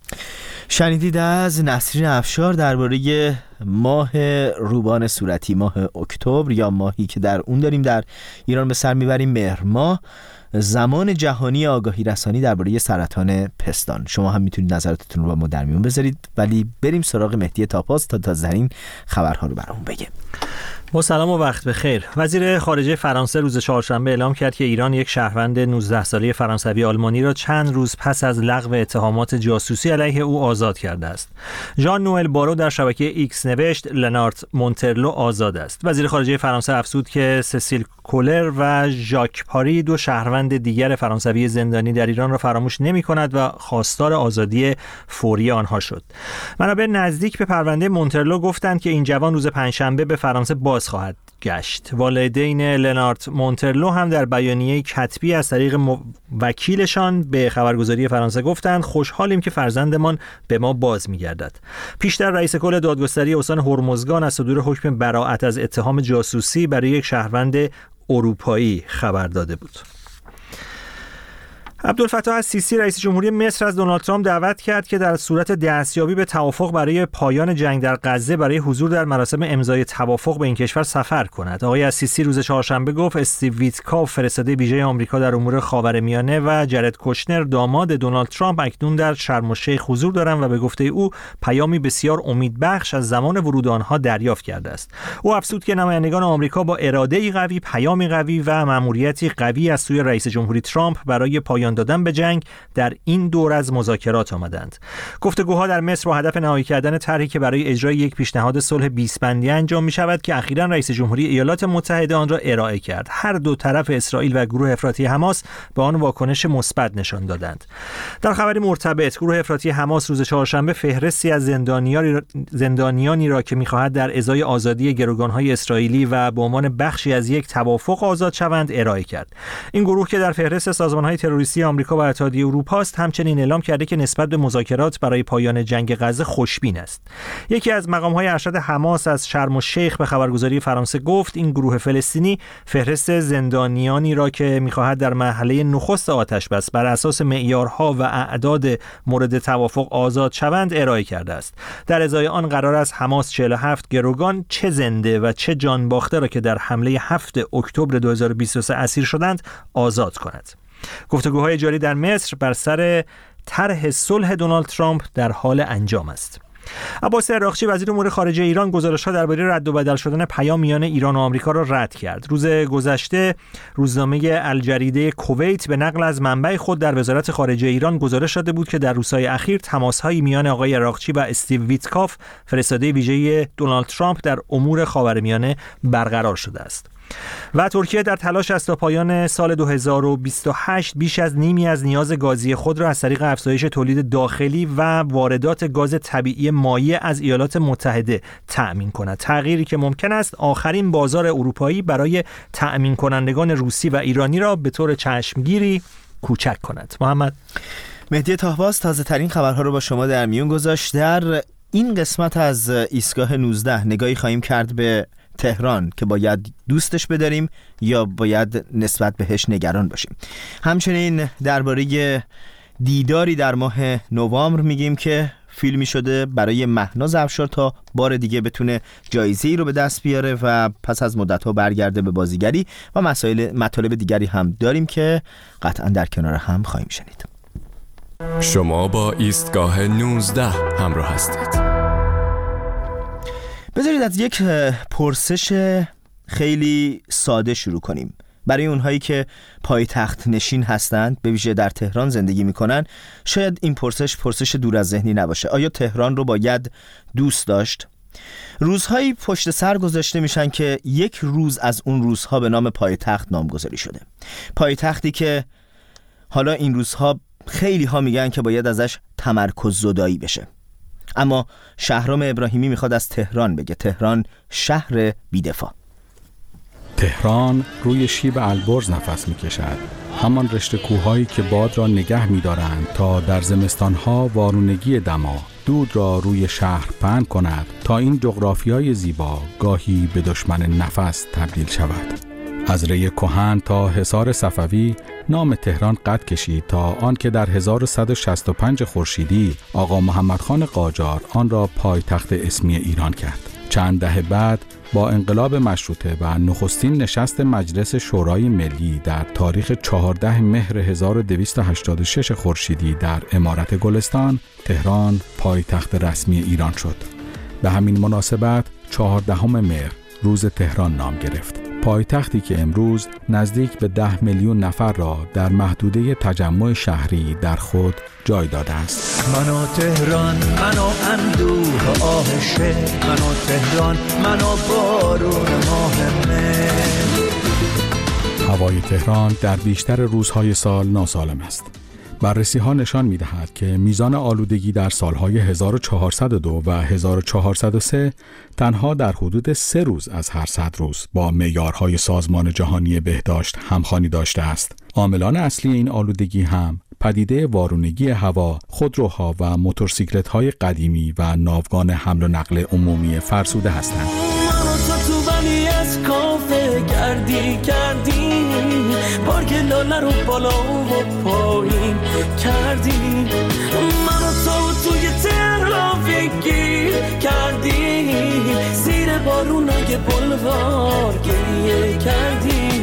شنیدید از نسرین افشار درباره ماه روبان صورتی، ماه اکتبر یا ماهی که در اون داریم در ایران به سر میبریم مهر ماه، زمان جهانی آگاهی رسانی درباره سرطان پستان. شما هم میتونید نظراتتون رو با ما در میون بذارید، ولی بریم سراغ مهدی تاپاس تا تازه‌ترین خبرها رو برامون بگه. با سلام و وقت بخیر. وزیر خارجه فرانسه روز چهارشنبه اعلام کرد که ایران یک شهروند نوزده ساله فرانسوی آلمانی را چند روز پس از لغو اتهامات جاسوسی علیه او آزاد کرده است. ژان نوئل بارو در شبکه ایکس نوشت لنارت مونترلو آزاد است. وزیر خارجه فرانسه افزود که سسیل کولر و ژاک پاری دو شهروند دیگر فرانسوی زندانی در ایران را فراموش نمی‌کند و خواستار آزادی فوری آنها شد. منابع نزدیک به پرونده مونترلو گفتند که این جوان روز پنجشنبه به فرانسه باز خواهد گشت. والدین لنارت مونترلو هم در بیانیه کتبی از طریق وکیلشان به خبرگزاری فرانسه گفتند خوشحالیم که فرزندمان به ما باز می‌گردد. پیشتر رئیس کل دادگستری استان هرمزگان از صدور حکم براءت از اتهام جاسوسی برای یک شهروند اروپایی خبر داده بود. عبدالفتاح السیسی رئیس جمهوری مصر از دونالد ترامپ دعوت کرد که در صورت دستیابی به توافق برای پایان جنگ در غزه برای حضور در مراسم امضای توافق به این کشور سفر کند. آقای السیسی روز چهارشنبه گفت استیو ویتکاف فرستاده ویژه آمریکا در امور خاورمیانه و جرد کوشنر داماد دونالد ترامپ اکنون در شرم الشیخ حضور دارند و به گفته او پیامی بسیار امیدبخش از زمان ورود آنها دریافت کرده است. او افزود که نمایندگان آمریکا با اراده‌ای قوی، پیامی قوی و مأموریتی قوی از سوی رئیس جمهوری ترامپ برای پایان دادن به جنگ در این دور از مذاکرات آمدند. گفتگوها در مصر با هدف نهایی کردن طرحی که برای اجرای یک پیشنهاد صلح بیست بندی انجام می شود که اخیراً رئیس جمهوری ایالات متحده آن را ارائه کرد. هر دو طرف اسرائیل و گروه افراطی حماس به آن واکنش مثبت نشان دادند. در خبری مرتبط، گروه افراطی حماس روز چهارشنبه فهرستی از زندانیانی زندانیانی را که می‌خواهد در ازای آزادی گروگان‌های اسرائیلی و به عنوان بخشی از یک توافق آزاد شوند ارائه کرد. این گروه که در فهرست سازمان‌های تروریستی آمریکا و اتحادیه اروپا است، همچنین اعلام کرده که نسبت به مذاکرات برای پایان جنگ غزه خوشبین است. یکی از مقام‌های ارشد حماس از شرم الشیخ به خبرگزاری فرانسه گفت این گروه فلسطینی فهرست زندانیانی را که می‌خواهد در مرحله نخست آتش بس بر اساس معیارها و اعداد مورد توافق آزاد شوند ارائه کرده است. در ازای آن قرار است حماس چهل و هفت گروگان چه زنده و چه جان باخته را که در حمله هفتم اکتبر دو هزار و بیست و سه اسیر شدند آزاد کند. گفتگوهای جاری در مصر بر سر طرح صلح دونالد ترامپ در حال انجام است. عباس عراقچی وزیر امور خارجه ایران گزارش‌ها درباره رد و بدل شدن پیام میان ایران و آمریکا را رد کرد. روز گذشته روزنامه الجریده کویت به نقل از منبع خود در وزارت خارجه ایران گزارش داده بود که در روزهای اخیر تماس‌های میان آقای عراقچی و استیو ویتکاف فرستاده ویژه دونالد ترامپ در امور خاورمیانه برقرار شده است. و ترکیه در تلاش است تا پایان سال دو هزار و بیست و هشت بیش از نیمی از نیاز گازی خود را از طریق افزایش تولید داخلی و واردات گاز طبیعی مایع از ایالات متحده تأمین کند. تغییری که ممکن است آخرین بازار اروپایی برای تأمین کنندگان روسی و ایرانی را به طور چشمگیری کوچک کند. محمد مهدی طاهباز تازه ترین خبرها رو با شما در میون گذاشت. در این قسمت از ایستگاه نوزده نگاهی خواهیم کرد به تهران که باید دوستش بداریم یا باید نسبت بهش نگران باشیم. همچنین درباره دیداری در ماه نوامبر میگیم که فیلمی شده برای مهناز افشار تا بار دیگه بتونه جایزه‌ای رو به دست بیاره و پس از مدت‌ها برگرده به بازیگری و مسائل مطالب دیگری هم داریم که قطعاً در کنار هم خواهیم شنید. شما با ایستگاه نوزده همراه هستید. بذارید از یک پرسش خیلی ساده شروع کنیم. برای اونهایی که پایتخت نشین هستند، به ویژه در تهران زندگی میکنن، شاید این پرسش پرسش دور از ذهنی نباشه. آیا تهران رو باید دوست داشت؟ روزهایی پشت سر گذاشته میشن که یک روز از اون روزها به نام پایتخت نامگذاری شده. پایتختی که حالا این روزها خیلی ها میگن که باید ازش تمرکز زدایی بشه. اما شهرام ابراهیمی میخواد از تهران بگه. تهران شهر بی‌دفاع. تهران روی شیب البرز نفس میکشد، همان رشته کوههایی که باد را نگه می‌دارند تا در زمستانها وارونگی دما دود را روی شهر پهن کند تا این جغرافیای زیبا گاهی به دشمن نفس تبدیل شود. از ری کهن تا حصار صفوی نام تهران قد کشید تا آن که در هزار و صد و شصت و پنج خورشیدی آقا محمدخان قاجار آن را پایتخت اسمی ایران کرد. چند دهه بعد با انقلاب مشروطه و نخستین نشست مجلس شورای ملی در تاریخ چهاردهم مهر هزار و دویست و هشتاد و شش خورشیدی در امارت گلستان، تهران پایتخت رسمی ایران شد. به همین مناسبت چهاردهم مهر روز تهران نام گرفت. پایتختی که امروز نزدیک به ده میلیون نفر را در محدوده تجمع شهری در خود جای داده است. منو تهران، منو اندوه آهشه، منو تهران، منو بارون ماه مه. هوای تهران در بیشتر روزهای سال ناسالم است. بررسی ها نشان می دهد که میزان آلودگی در سالهای هزار و چهارصد و دو و هزار و چهارصد و سه تنها در حدود سه روز از هر صد روز با معیارهای سازمان جهانی بهداشت همخوانی داشته است. عاملان اصلی این آلودگی هم پدیده وارونگی هوا، خودروها و موتورسیکلت‌های قدیمی و ناوگان حمل و نقل عمومی فرسوده هستند. کردی کردی پارک لاله رو بالا و پایین کردی، منو تو توی ترافیکی کردی، زیر بارونای بلوار گریه کردی.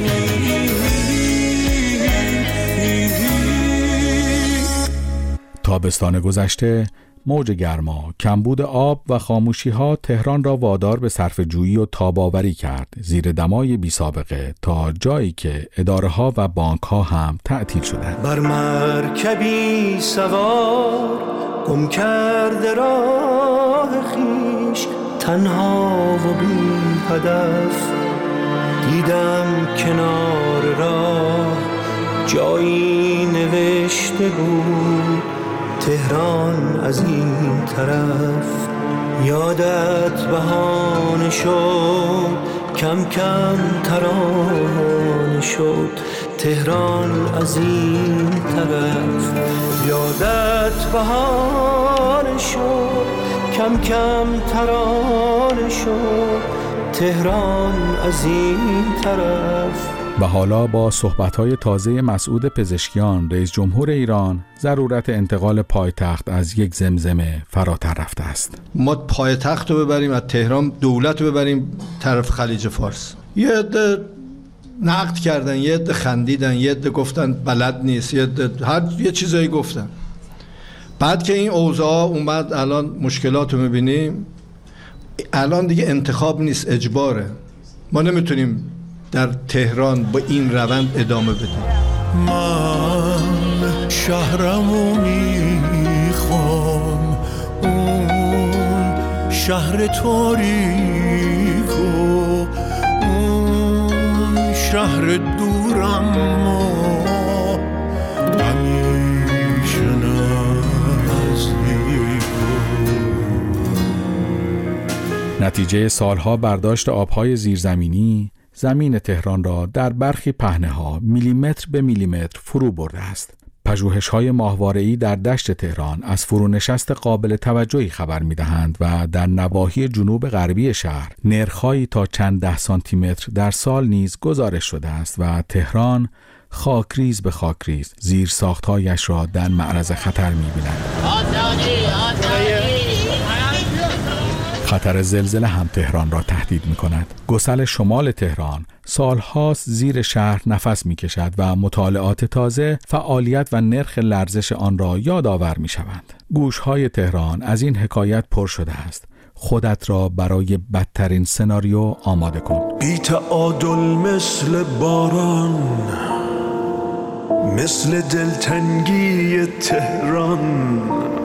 تابستان گذشته موج گرما، کمبود آب و خاموشی‌ها تهران را وادار به صرفه‌جویی و تاب‌آوری کرد زیر دمای بی سابقه تا جایی که اداره‌ها و بانک‌ها هم تعطیل شدند. بر مرکبی سوار گم کرده راه خویش، تنها و بی هدف دیدم کنار راه جایی نوشته بود تهران از این طرف. یادت بهانه شد کم کم ترانه شد تهران از این طرف. یادت بهانه شد کم کم ترانه شد تهران از این طرف. و حالا با صحبت‌های تازه مسعود پزشکیان رئیس جمهور ایران، ضرورت انتقال پایتخت از یک زمزمه فراتر رفته است. ما پایتخت رو ببریم از تهران، دولت رو ببریم طرف خلیج فارس. یه عده نقد کردن، یه عده خندیدن، یه عده گفتن بلد نیست، یه عده هر یه چیزایی گفتن. بعد که این اوضاع اومد الان مشکلات رو می‌بینیم، الان دیگه انتخاب نیست، اجباره. ما نمیتونیم در تهران با این روند ادامه بدیم. من شهرمو میخوام، اون شهر تاریک و اون شهر دورم و همیشه نزدیک. نتیجه سالها برداشت آبهای زیرزمینی زمین تهران را در برخی پهنه‌ها میلیمتر به میلیمتر فرو برده است. پژوهش‌های ماهواره‌ای در دشت تهران از فرونشست قابل توجهی خبر می‌دهند و در نواحی جنوب غربی شهر نرخ‌هایی تا چند ده سانتی متر در سال نیز گزارش شده است و تهران خاکریز به خاکریز زیر ساخت‌هایش را در معرض خطر می‌بیند. خطر زلزله هم تهران را تهدید می کند. گسل شمال تهران سالهاست زیر شهر نفس می کشد و مطالعات تازه فعالیت و نرخ لرزش آن را یادآور می شوند. گوشهای تهران از این حکایت پر شده است. خودت را برای بدترین سناریو آماده کن. بی تعادل مثل باران، مثل دلتنگی تهران،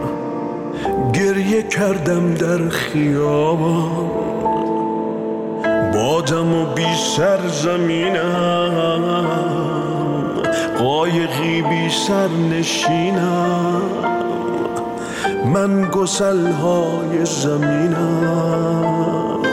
گریه کردم در خیابان، بادم و بی سر زمینم، قایقی بی سر نشینم، من گسل‌های زمینم.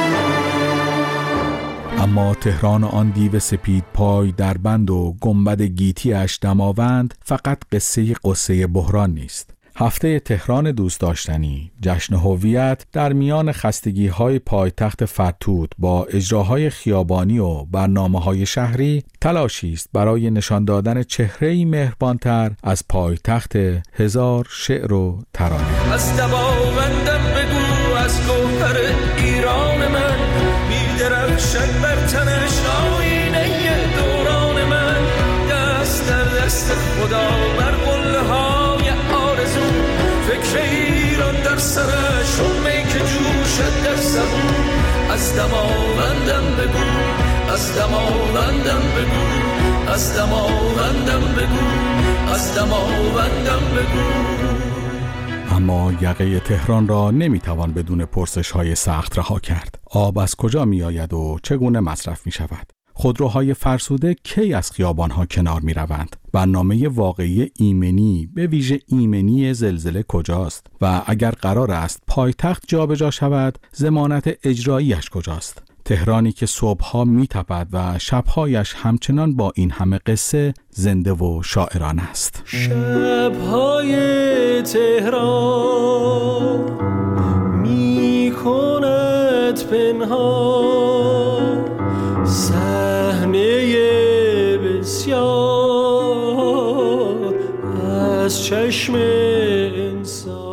اما تهران و آن دیو سپید پای در بند و گنبد گیتیش دماوند فقط قصه قصه بحران نیست. هفته تهران دوست داشتنی، جشن هویت در میان خستگی‌های پایتخت فتوت با اجراهای خیابانی و برنامه‌های شهری، تلاشی است برای نشان دادن چهره‌ای مهربان‌تر از پایتخت هزار شعر و ترانه. از دماوندم بگو، از گوهر ایران من، می‌درخشد بر تنش آینه دوران من، دست در دست خدا بر قله‌های آرزو، فکر ایران در سرش می که جوشد در زبون. از دماوندم بگو، از دماوندم بگو، از دماوندم بگو، از دماوندم بگو. اما یقه تهران را نمیتوان بدون پرسش‌های سخت رها کرد. آب از کجا میآید و چگونه مصرف میشود؟ خودروهای فرسوده کی از خیابان‌ها کنار می‌روند؟ برنامه واقعی ایمنی، به ویژه ایمنی زلزله کجاست؟ و اگر قرار است پایتخت جابجا شود، ضمانت اجراییش کجاست؟ تهرانی که صبح‌ها می‌تپد و شب‌هایش همچنان با این همه قصه زنده و شاعرانه است. شب‌های تهران می‌کند پنهان، صحنه بسیار از چشم انسان.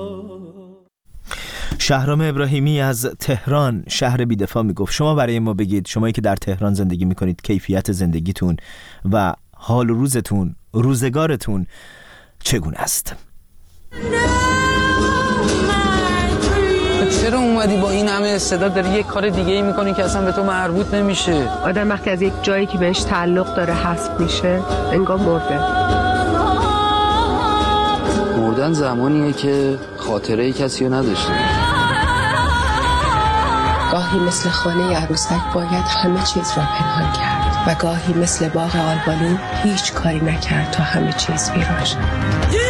شهرام ابراهیمی از تهران، شهر بی‌دفاع، میگفت شما برای ما بگید، شمایی که در تهران زندگی میکنید، کیفیت زندگیتون و حال و روزتون، روزگارتون چگونه است؟ چرا اومدی با این همه استعداد داری یک کار دیگه ای میکنی که اصلا به تو مربوط نمیشه؟ آدم وقتی از یک جایی که بهش تعلق داره حذف میشه، انگار مرده. مردن زمانیه که خاطره ای کسی رو نداشته. گاهی مثل خانه عروسک باید همه چیز را پنهان کرد و گاهی مثل باغ آلبالو هیچ کاری نکرد تا همه چیز ویران شد.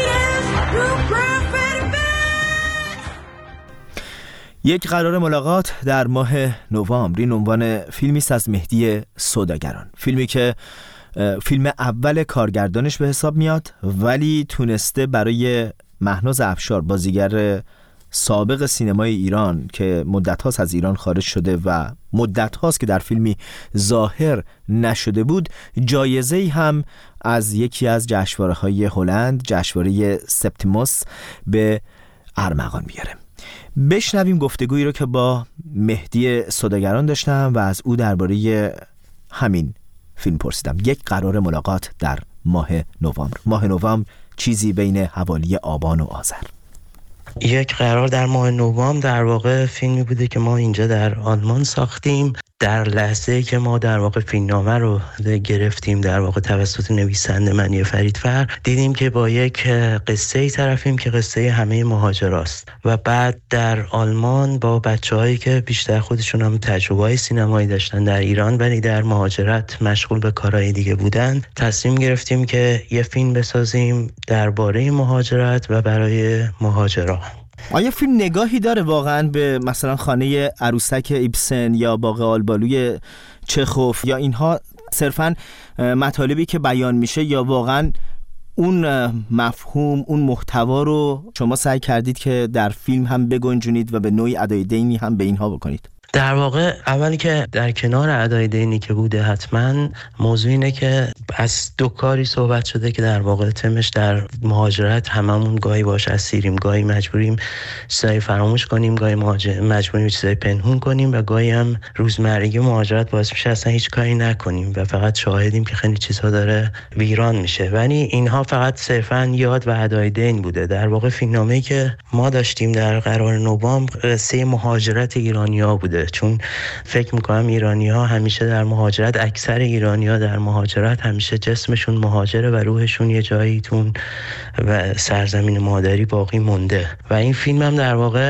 یک قرار ملاقات در ماه نوامبر، این عنوان فیلمی است از مهدی سوداگران. فیلمی که فیلم اول کارگردانش به حساب میاد، ولی تونسته برای مهناز افشار، بازیگر سابق سینمای ایران که مدت هاست از ایران خارج شده و مدت هاست که در فیلمی ظاهر نشده بود، جایزه‌ای هم از یکی از جشنواره‌های هلند، جشنواره سپتیموس، به ارمغان بیاره. بشنویم گفتگویی رو که با مهدی سوداگران داشتم و از او درباره همین فیلم پرسیدم. یک قرار ملاقات در ماه نوامبر. ماه نوامبر چیزی بین حوالی آبان و آذر. یک قرار در ماه نوامبر در واقع فیلمی بوده که ما اینجا در آلمان ساختیم. در لحظه که ما در واقع فیلمنامه رو گرفتیم در واقع توسط نویسنده منی فریدفر، دیدیم که با یک قصه ای طرفیم که قصه همه مهاجراست و بعد در آلمان با بچه‌هایی که بیشتر خودشون هم تجربه‌های سینمایی داشتن در ایران ولی در مهاجرت مشغول به کارهای دیگه بودن، تصمیم گرفتیم که یه فیلم بسازیم درباره مهاجرت و برای مهاجرا. آیا فیلم نگاهی داره واقعا به مثلا خانه عروسک ایبسن یا باغ آلبالوی چخوف یا اینها، صرفا مطالبی که بیان میشه، یا واقعا اون مفهوم، اون محتوا رو شما سعی کردید که در فیلم هم بگنجونید و به نوعی ادای دینی هم به اینها بکنید؟ در واقع اولی که در کنار ادای دینی که بوده حتما موضوع اینه که از دو کاری صحبت شده که در واقع تمش در مهاجرت هممون گاهی باش اسیریم، گاهی مجبوریم چیزایی فراموش کنیم، گاهی مجبوریم چیزایی پنهون کنیم و گاهی هم روزمرگی مهاجرت باعث میشه اصلا هیچ کاری نکنیم و فقط شاهدیم که خیلی چیزها داره ویران میشه. ولی اینها فقط صرفاً یاد و ادای دین بوده. در واقع فیلمنامه‌ای که ما داشتیم در قرار نوامبر قصه مهاجرت ایرانی‌ها بوده، چون فکر میکنم ایرانی‌ها همیشه در مهاجرت، اکثر ایرانی‌ها در مهاجرت همیشه جسمشون مهاجره و روحشون یه جایی تون و سرزمین مادری باقی مونده. و این فیلم هم در واقع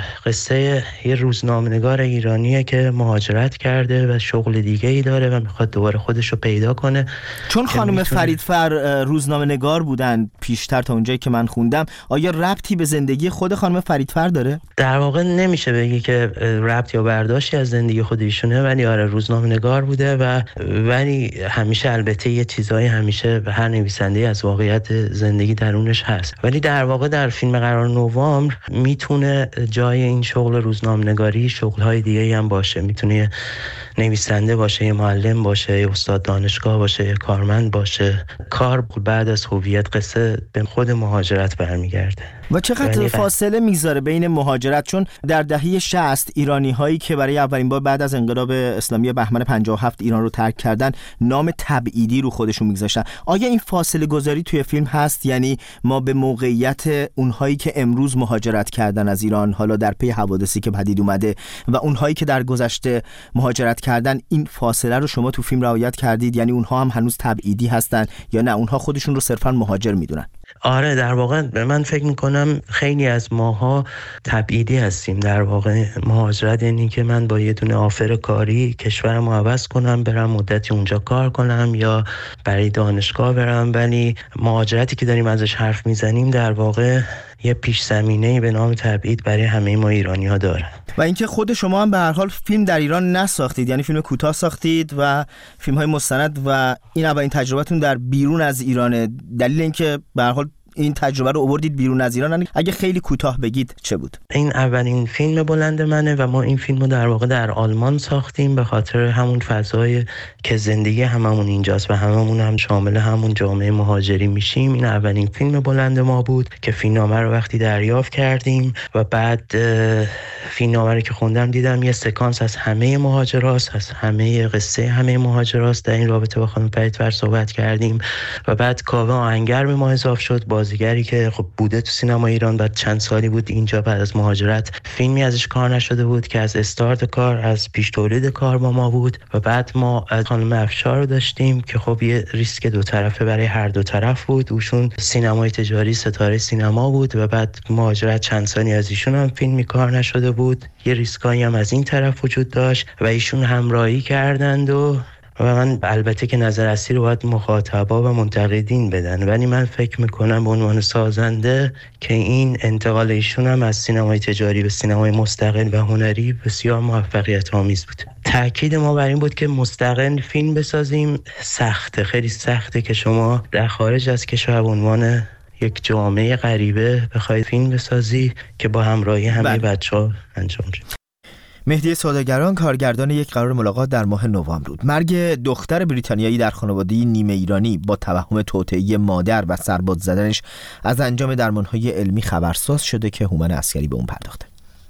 قصه یه روزنامه‌نگار ایرانیه که مهاجرت کرده و شغل دیگه‌ای داره و میخواد دوباره خودش رو پیدا کنه. چون خانم میتونه... فریدفر روزنامه‌نگار بودن پیشتر تا اونجایی که من خوندم، آیا ربطی به زندگی خود خانم فریدفر داره؟ در واقع نمیشه بگی که ربط یا برداشتی از زندگی خود ایشونه، ولی آره روزنامه‌نگار بوده و ولی همیشه البته یه چیزایی همیشه به هر نویسنده از واقعیت زندگی درونش هست. ولی در واقع در فیلم قرار نوامبر میتونه جای این شغل روزنامه‌نگاری شغل‌های دیگه‌ای هم باشه. میتونه نویسنده باشه، یه معلم باشه، یه استاد دانشگاه باشه، یه کارمند باشه. کار بعد از هویت قصه به خود مهاجرت برمیگرده. و چقدر فاصله میذاره بین مهاجرت؟ چون در دهه شصت ایرانی هایی که برای اولین بار بعد از انقلاب اسلامی بهمن پنجاه و هفت ایران رو ترک کردن نام تبعیدی رو خودشون میگذاشتن. آیا این فاصله گذاری توی فیلم هست؟ یعنی ما به موقعیت اونهایی که امروز مهاجرت کردن از ایران، حالا در پی حوادثی که پدید اومده، و اونهایی که در گذشته مهاجرت کردن، این فاصله رو شما تو فیلم رعایت کردید؟ یعنی اونها هم هنوز تبعیدی هستن یا نه اونها خودشون رو صرفا مهاجر میدونن؟ آره در واقع من فکر میکنم خیلی از ماها تبعیدی هستیم. در واقع مهاجرت یعنی که من با یه دونه آفر کاری کشورمو عوض کنم، برم مدتی اونجا کار کنم یا برای دانشگاه برم. ولی مهاجرتی که داریم ازش حرف میزنیم در واقع یه پیش زمینه‌ای به نام تبعید برای همه ما ایرانی‌ها داره. و اینکه خود شما هم به هر حال فیلم در ایران نساختید، یعنی فیلم کوتاه ساختید و فیلم‌های مستند و این اولین تجربتون در بیرون از ایرانه. دلیل اینکه به هر حال این تجربه رو آوردید بیرون از ایران، اگه خیلی کوتاه بگید چه بود؟ این اولین فیلم بلند منه و ما این فیلم رو در واقع در آلمان ساختیم به خاطر همون فضای که زندگی هممون اینجاست و هممون هم شامل همون جامعه مهاجری میشیم. این اولین فیلم بلند ما بود که فیلمنامه رو وقتی دریافت کردیم و بعد فیلمنامه رو که خوندم دیدم یه سکانس از همه مهاجراست، از همه قصه همه مهاجراست. در این رابطه با خانم فریدفر صحبت کردیم و بعد کاوه آهنگر به ما اضافه شد، بازیگری که خب بوده تو سینما ایران، بعد چند سالی بود اینجا بعد از مهاجرت فیلمی ازش کار نشده بود که از استارت کار، از پیش تولید کار با ما بود. و بعد ما از خانم افشار رو داشتیم که خب یه ریسک دو طرفه برای هر دو طرف بود. اوشون سینمای تجاری ستاره سینما بود و بعد مهاجرت چند سالی از ایشون هم فیلمی کار نشده بود. یه ریسکایی هم از این طرف وجود داشت و ایشون همراهی کردند و و من البته که نظر اصلی رو باید مخاطبا و منتقدین بدن، ولی من فکر میکنم به عنوان سازنده که این انتقال ایشون هم از سینمای تجاری به سینمای مستقل و هنری بسیار موفقیت آمیز بود. تأکید ما بر این بود که مستقل فیلم بسازیم سخته، خیلی سخته که شما در خارج از کشور به عنوان یک جامعه غریبه بخواید فیلم بسازی که با همراهی همه بچه‌ها انجام شه. مهدی سوداگران کارگردان یک قرار ملاقات در ماه نوامبر بود. مرگ دختر بریتانیایی در خانواده نیمه ایرانی با توهم توطئه مادر و سرباز زدنش از انجام درمان‌های علمی خبرساز شده که هومن عسکری به اون پرداخته.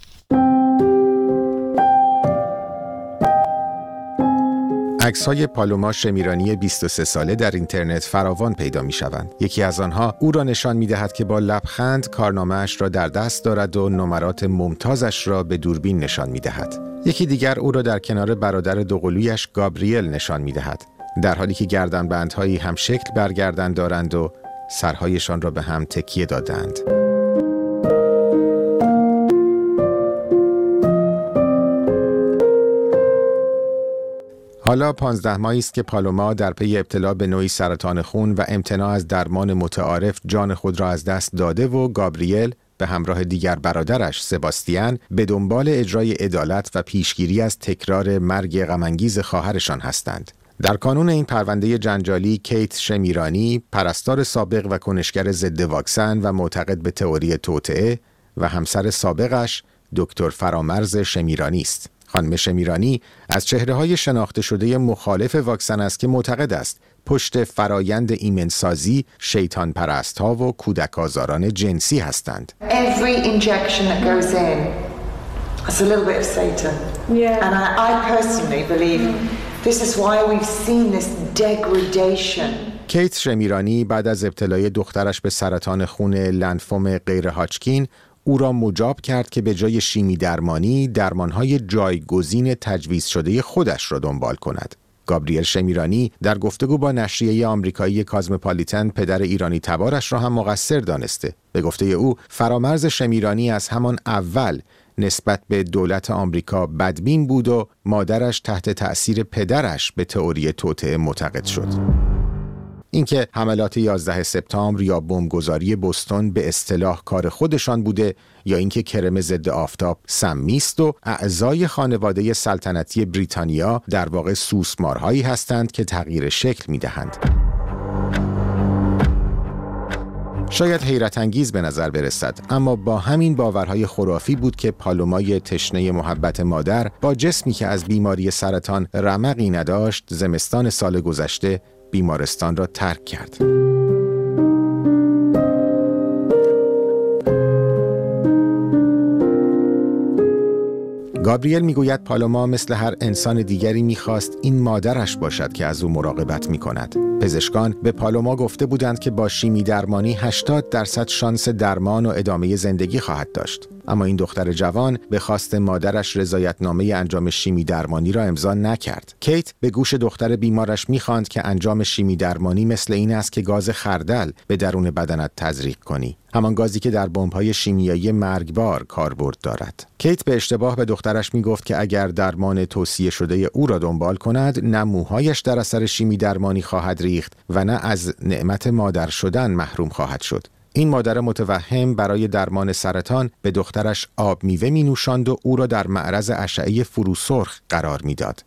عکس‌های پالوما شمیرانی بیست و سه ساله در اینترنت فراوان پیدا می‌شوند. یکی از آنها او را نشان می‌دهد که با لبخند کارنامه‌اش را در دست دارد و نمرات ممتازش را به دوربین نشان می‌دهد. یکی دیگر او را در کنار برادر دوقلویش گابریل نشان می‌دهد، در حالی که گردنبندهایی هم شکل بر گردن دارند و سرهایشان را به هم تکیه دادند. حالا پانزده ماهی است که پالوما در پی ابتلا به نوعی سرطان خون و امتناع از درمان متعارف جان خود را از دست داده و گابریل به همراه دیگر برادرش سباستیان به دنبال اجرای عدالت و پیشگیری از تکرار مرگ غم‌انگیز خواهرشان هستند. در کانون این پرونده جنجالی کیت شمیرانی، پرستار سابق و کنشگر ضد واکسن و معتقد به تئوری توطئه و همسر سابقش دکتر فرامرز شمیرانی است. خانم شمیرانی از چهره‌های شناخته شده مخالف واکسن است که معتقد است پشت فرایند ایمنسازی شیطان پرست‌ها و کودک آزاران جنسی هستند. Every injection that goes in, it's a little bit of Satan. Yeah. And I, I personally believe this is why we've seen this degradation. کیت شمیرانی بعد از ابتلای دخترش به سرطان خون لنفوم غیر هاچکین او را مجاب کرد که به جای شیمی درمانی درمانهای جایگزین تجویز شده خودش را دنبال کند. گابریل شمیرانی در گفتگو با نشریه آمریکایی کازموپالیتن پدر ایرانی تبارش را هم مقصر دانسته. به گفته او فرامرز شمیرانی از همان اول نسبت به دولت آمریکا بدبین بود و مادرش تحت تأثیر پدرش به تئوری توطئه معتقد شد. اینکه حملات یازده سپتامبر یا بمبگذاری بوستون به اصطلاح کار خودشان بوده یا اینکه کرم ضد آفتاب سمی است و اعضای خانواده سلطنتی بریتانیا در واقع سوسمارهایی هستند که تغییر شکل می‌دهند. شاید حیرت انگیز به نظر برسد، اما با همین باورهای خرافی بود که پالومای تشنه محبت مادر با جسمی که از بیماری سرطان رمقی نداشت زمستان سال گذشته بیمارستان را ترک کرد. گابریل میگوید پالوما مثل هر انسان دیگری میخواست این مادرش باشد که از او مراقبت میکند. پزشکان به پالوما گفته بودند که با شیمی درمانی هشتاد درصد شانس درمان و ادامه زندگی خواهد داشت. اما این دختر جوان به خواست مادرش رضایتنامه انجام شیمی درمانی را امضا نکرد. کیت به گوش دختر بیمارش میخواند که انجام شیمی درمانی مثل این است که گاز خردل به درون بدنت تزریق کنی، همان گازی که در بمب‌های شیمیایی مرگبار کاربرد دارد. کیت به اشتباه به دخترش میگفت که اگر درمان توصیه شده او را دنبال کند، نه موهایش در اثر شیمی درمانی خواهد ریخت و نه از نعمت مادر شدن محروم خواهد شد. این مادر متوهم برای درمان سرطان به دخترش آب میوه می نوشاند و او را در معرض اشعه فروسرخ قرار میداد.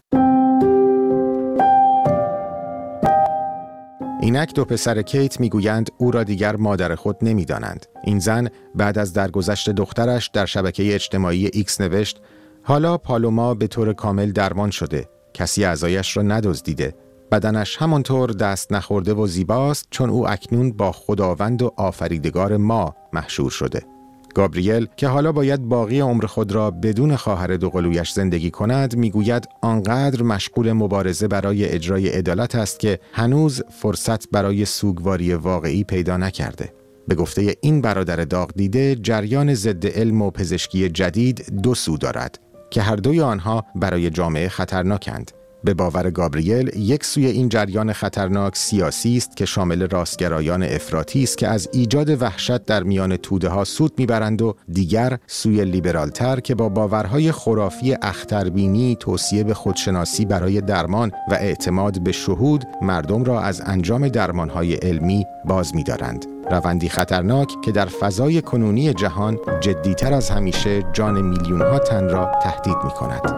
اینک دو پسر کیت میگویند او را دیگر مادر خود نمیدانند. این زن بعد از درگذشت دخترش در شبکه اجتماعی ایکس نوشت: حالا پالوما به طور کامل درمان شده. کسی اعضایش را ندزدیده. بدنش همانطور دست نخورده و زیباست چون او اکنون با خداوند و آفریدگار ما محشور شده. گابریل که حالا باید باقی عمر خود را بدون خواهر دوقلویش زندگی کند میگوید آنقدر مشغول مبارزه برای اجرای عدالت است که هنوز فرصت برای سوگواری واقعی پیدا نکرده. به گفته این برادر داغ دیده جریان ضد علم و پزشکی جدید دو سو دارد که هر دوی آنها برای جامعه خطرناکند. به باور گابریل یک سوی این جریان خطرناک سیاسی است که شامل راستگرایان افراطی است که از ایجاد وحشت در میان توده ها سود میبرند و دیگر سوی لیبرالتر که با باورهای خرافی اختربینی توصیه به خودشناسی برای درمان و اعتماد به شهود مردم را از انجام درمانهای علمی باز می‌دارند. روندی خطرناک که در فضای کنونی جهان جدیتر از همیشه جان میلیون‌ها تن را تهدید می‌کند.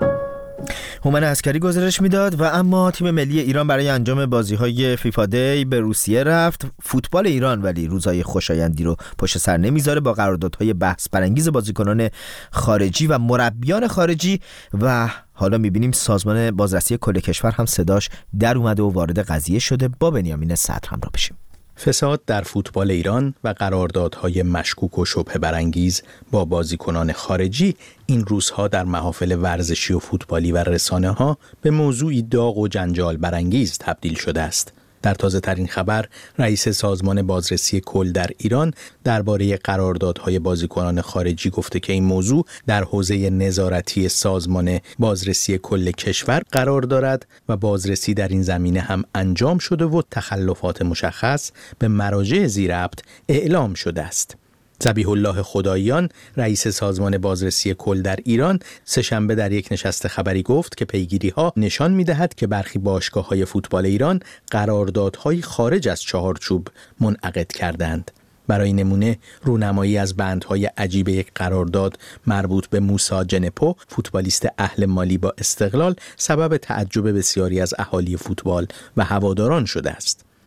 هومن عسکری گزارش میداد. و اما تیم ملی ایران برای انجام بازی‌های فیفا دی به روسیه رفت. فوتبال ایران ولی روزای خوشایندی رو پشت سر نمیذاره با قراردادهای بحث برانگیز بازیکنان خارجی و مربیان خارجی و حالا میبینیم سازمان بازرسی کل کشور هم صداش در اومده و وارد قضیه شده. با بنیامین صدر همراه بشیم. فساد در فوتبال ایران و قراردادهای مشکوک و شبهه برانگیز با بازیکنان خارجی این روزها در محافل ورزشی و فوتبالی و رسانه‌ها به موضوعی داغ و جنجال برانگیز تبدیل شده است. در تازه ترین خبر رئیس سازمان بازرسی کل در ایران درباره قراردادهای بازیکنان خارجی گفته که این موضوع در حوزه نظارتی سازمان بازرسی کل کشور قرار دارد و بازرسی در این زمینه هم انجام شده و تخلفات مشخص به مراجع ذی‌ربط اعلام شده است. ذبیح الله خداییان رئیس سازمان بازرسی کل در ایران سه‌شنبه در یک نشست خبری گفت که پیگیری‌ها نشان می‌دهد که برخی باشگاه‌های فوتبال ایران قراردادهای خارج از چهارچوب منعقد کردند. برای نمونه رونمایی از بندهای عجیب یک قرارداد مربوط به موسی جنپو فوتبالیست اهل مالی با استقلال سبب تعجب بسیاری از اهالی فوتبال و هواداران شده است.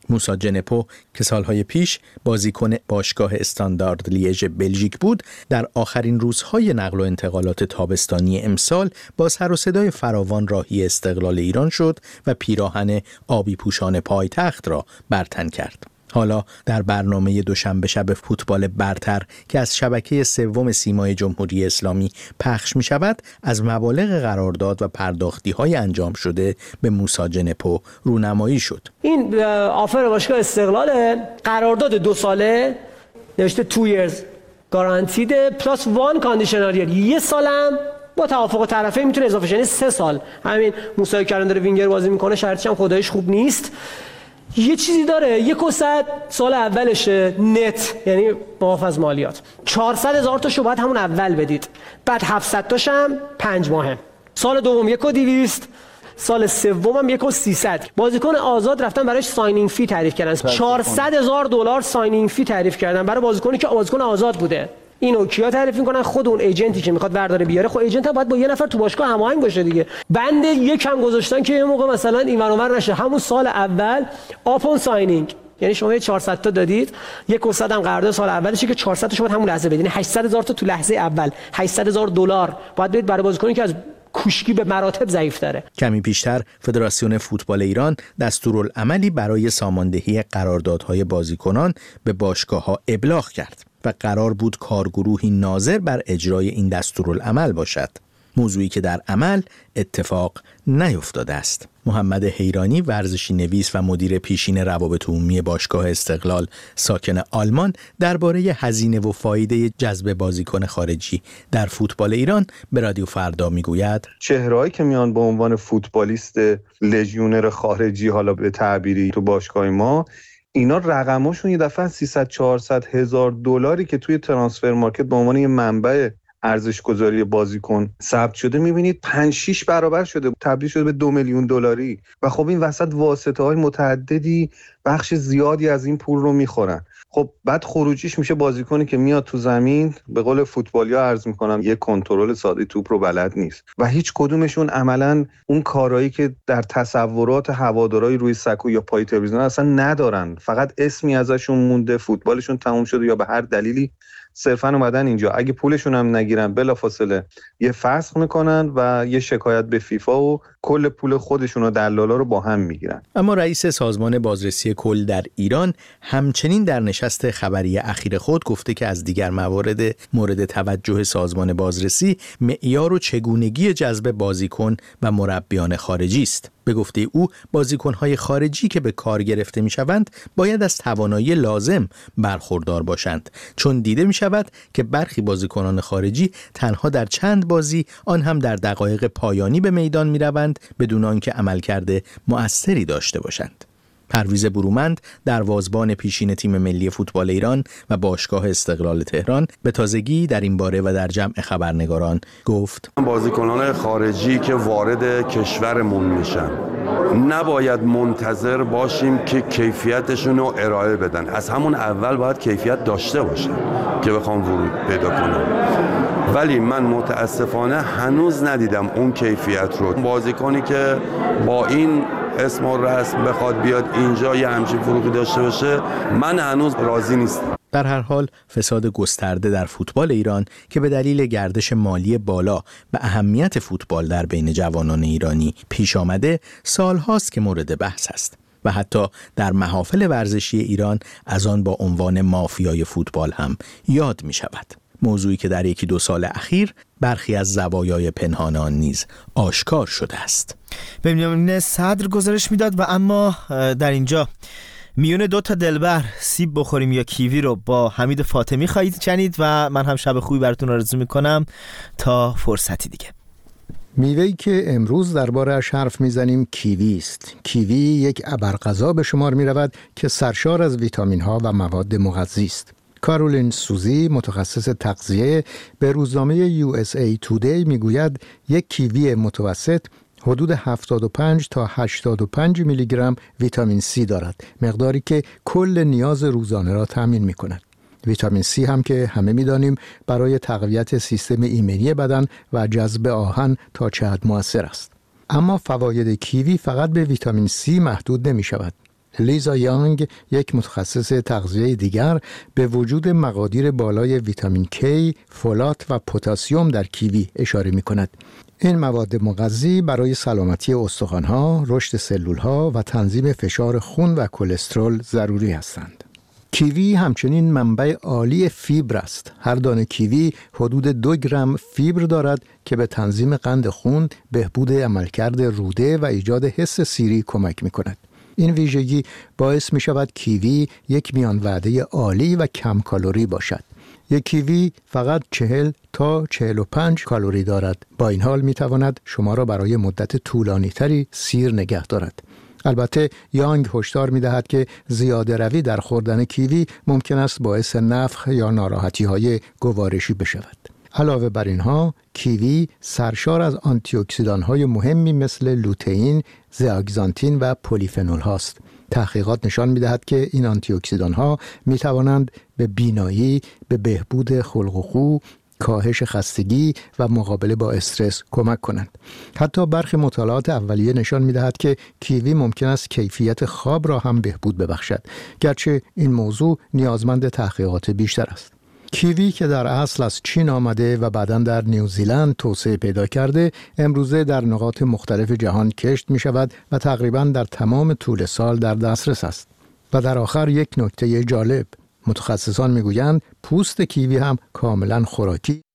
موسی جنپو که سالهای پیش بازیکن باشگاه استاندارد لیژ بلژیک بود، در آخرین روزهای نقل و انتقالات تابستانی امسال با سر و صدای فراوان راهی استقلال ایران شد و پیراهن آبی پوشان پایتخت را برتن کرد. حالا در برنامه دوشنبه شب فوتبال برتر که از شبکه سوم سیمای جمهوری اسلامی پخش می شود، از مبالغ قرارداد و پرداختی های انجام شده به موسی جنپو رونمایی شد. این آفر باشگاه استقلال، قرارداد دو ساله نوشته two years guaranteed plus one conditional year، یه سالم با توافق طرفین میتونه اضافه شه، یعنی سه سال. همین موسی کلان داره وینگر بازی میکنه، شرطش هم خدایش خوب نیست. یه چیزی داره، یک و صد سال اولشه نت، یعنی معاف از مالیات. چهارصد هزار تاشو باید همون اول بدید، بعد هفتصد تاش هم پنج ماهه. سال دوم یک و دویست، سال سوم هم یک و سیصد. بازیکن آزاد رفتن براش ساینینگ فی تعریف کردن، چهارصد هزار دلار ساینینگ فی تعریف کردن برای بازیکنی که بازیکن آزاد بوده. اینو کیا تعریف میکنن؟ خود اون ایجنتی که میخواد برداره بیاره. خب ایجنت هم باید با یه نفر تو باشگاه هماهنگ باشه دیگه. بند یک هم گذاشتن که یه موقع مثلا اینور اونور نشه. همون سال اول آپون ساینینگ، یعنی شما چهارصد تا دادید، یک و صد هم قرارداد سال اولشه که چهارصد تا شما همون لحظه بدین، هشتصد هزار تا تو لحظه اول، هشتصد هزار دلار باید بدید برای بازیکنی که از کوشکی به مراتب ضعیف تره. کمی پیشتر فدراسیون فوتبال ایران دستورالعملی برای ساماندهی قراردادهای بازیکنان به باشگاه‌ها ابلاغ کرد و قرار بود کارگروهی ناظر بر اجرای این دستورالعمل باشد، موضوعی که در عمل اتفاق نیفتاده است. محمد حیرانی، ورزشی نویس و مدیر پیشین روابط عمومی باشگاه استقلال ساکن آلمان، درباره هزینه و فایده جذب بازیکن خارجی در فوتبال ایران به رادیو فردا میگوید: چهرهایی که میان به عنوان فوتبالیست لژیونر خارجی، حالا به تعبیری تو باشگاه ما، اینا رقماشون یه دفعه سیصد چهارصد هزار دلاری که توی ترانسفر مارکت به عنوان یه منبع ارزش گذاری بازیکن ثبت شده، میبینید پنج شش برابر شده، تبدیل شده به دو میلیون دلاری. و خب این وسط واسطه های متعددی بخش زیادی از این پول رو میخورن. خب بعد خروجیش میشه بازیکنی که میاد تو زمین، به قول فوتبالیا عرض میکنم، یه کنترل ساده توپ رو بلد نیست و هیچ کدومشون عملاً اون کارهایی که در تصورات هوادارهای روی سکو یا پای تلویزیون اصلا ندارن. فقط اسمی ازشون مونده، فوتبالشون تموم شده یا به هر دلیلی صرفاً اومدن اینجا. اگه پولشون هم نگیرن بلافاصله یه فسخ میکنن و یه شکایت به فیفا و کل پول خودشون و دلالا رو با هم میگیرن. اما رئیس سازمان بازرسی کل در ایران همچنین در نشست خبری اخیر خود گفته که از دیگر موارد مورد توجه سازمان بازرسی معیار و چگونگی جذب بازیکن و مربیان خارجی است. به گفته او بازیکن‌های خارجی که به کار گرفته می‌شوند باید از توانایی لازم برخوردار باشند، چون دیده می‌شود که برخی بازیکنان خارجی تنها در چند بازی، آن هم در دقایق پایانی، به میدان می‌روند بدون آنکه عملکرد مؤثری داشته باشند. پرویز برومند، دروازه‌بان پیشین تیم ملی فوتبال ایران و باشگاه استقلال تهران، به تازگی در این باره و در جمع خبرنگاران گفت: بازیکنان خارجی که وارد کشورمون میشن نباید منتظر باشیم که کیفیتشون رو ارائه بدن، از همون اول باید کیفیت داشته باشن که بخوام ورود پیدا کنم. ولی من متاسفانه هنوز ندیدم اون کیفیت رو. بازیکنی که با این اسم و رسم بخواد بیاد اینجا یه همچین فروغی داشته باشه، من هنوز راضی نیستم. در هر حال فساد گسترده در فوتبال ایران که به دلیل گردش مالی بالا و اهمیت فوتبال در بین جوانان ایرانی پیش آمده، سالهاست که مورد بحث است و حتی در محافل ورزشی ایران از آن با عنوان مافیای فوتبال هم یاد می شود. موضوعی که در یکی دو سال اخیر برخی از زوایای پنهان آن نیز آشکار شده است. ببینیم صدر گزارش میداد و اما در اینجا میون دو تا دلبر سیب بخوریم یا کیوی رو با حمید فاطمی خواهید شنید و من هم شب خوبی براتون آرزو میکنم تا فرصتی دیگه. میوه‌ای که امروز درباره‌اش حرف میزنیم کیوی است. کیوی یک ابرغذا به شمار میرود که سرشار از ویتامین‌ها و مواد مغذی است. کارولین سوزی، متخصص تغذیه، به روزنامه یو اس ای تودی میگوید یک کیوی متوسط حدود هفتاد و پنج تا هشتاد و پنج میلی گرم ویتامین سی دارد، مقداری که کل نیاز روزانه را تامین می‌کند. ویتامین سی هم که همه می‌دانیم برای تقویت سیستم ایمنی بدن و جذب آهن تا چه حد مؤثر است. اما فواید کیوی فقط به ویتامین سی محدود نمی‌شود. لیزا یانگ، یک متخصص تغذیه دیگر، به وجود مقادیر بالای ویتامین K، فولات و پتاسیم در کیوی اشاره می کند. این مواد مغذی برای سلامتی استخوان‌ها، رشد سلول‌ها و تنظیم فشار خون و کلسترول ضروری هستند. کیوی همچنین منبع عالی فیبر است. هر دانه کیوی حدود دو گرم فیبر دارد که به تنظیم قند خون، بهبود عملکرد روده و ایجاد حس سیری کمک می کند. این ویژگی باعث می شود کیوی یک میان وعده عالی و کم کالری باشد. یک کیوی فقط چهل تا چهل و پنج کالری دارد. با این حال می تواند شما را برای مدت طولانی تری سیر نگه دارد. البته یانگ هشدار می دهد که زیاده روی در خوردن کیوی ممکن است باعث نفخ یا ناراحتی های گوارشی بشود. علاوه بر اینها، کیوی سرشار از آنتی اکسیدان های مهمی مثل لوتئین، زئاگزانتین و پلیفنول هاست. تحقیقات نشان می دهد که این آنتی اکسیدان ها می توانند به بینایی، به بهبود خلق و خو، کاهش خستگی و مقابله با استرس کمک کنند. حتی برخی مطالعات اولیه نشان می‌دهد که کیوی ممکن است کیفیت خواب را هم بهبود ببخشد، گرچه این موضوع نیازمند تحقیقات بیشتر است. کیوی که در اصل از چین آمده و بعداً در نیوزیلند توسعه پیدا کرده، امروزه در نقاط مختلف جهان کشت می‌شود و تقریباً در تمام طول سال در دسترس است. و در آخر یک نکته جالب، متخصصان میگویند پوست کیوی هم کاملا خوراکی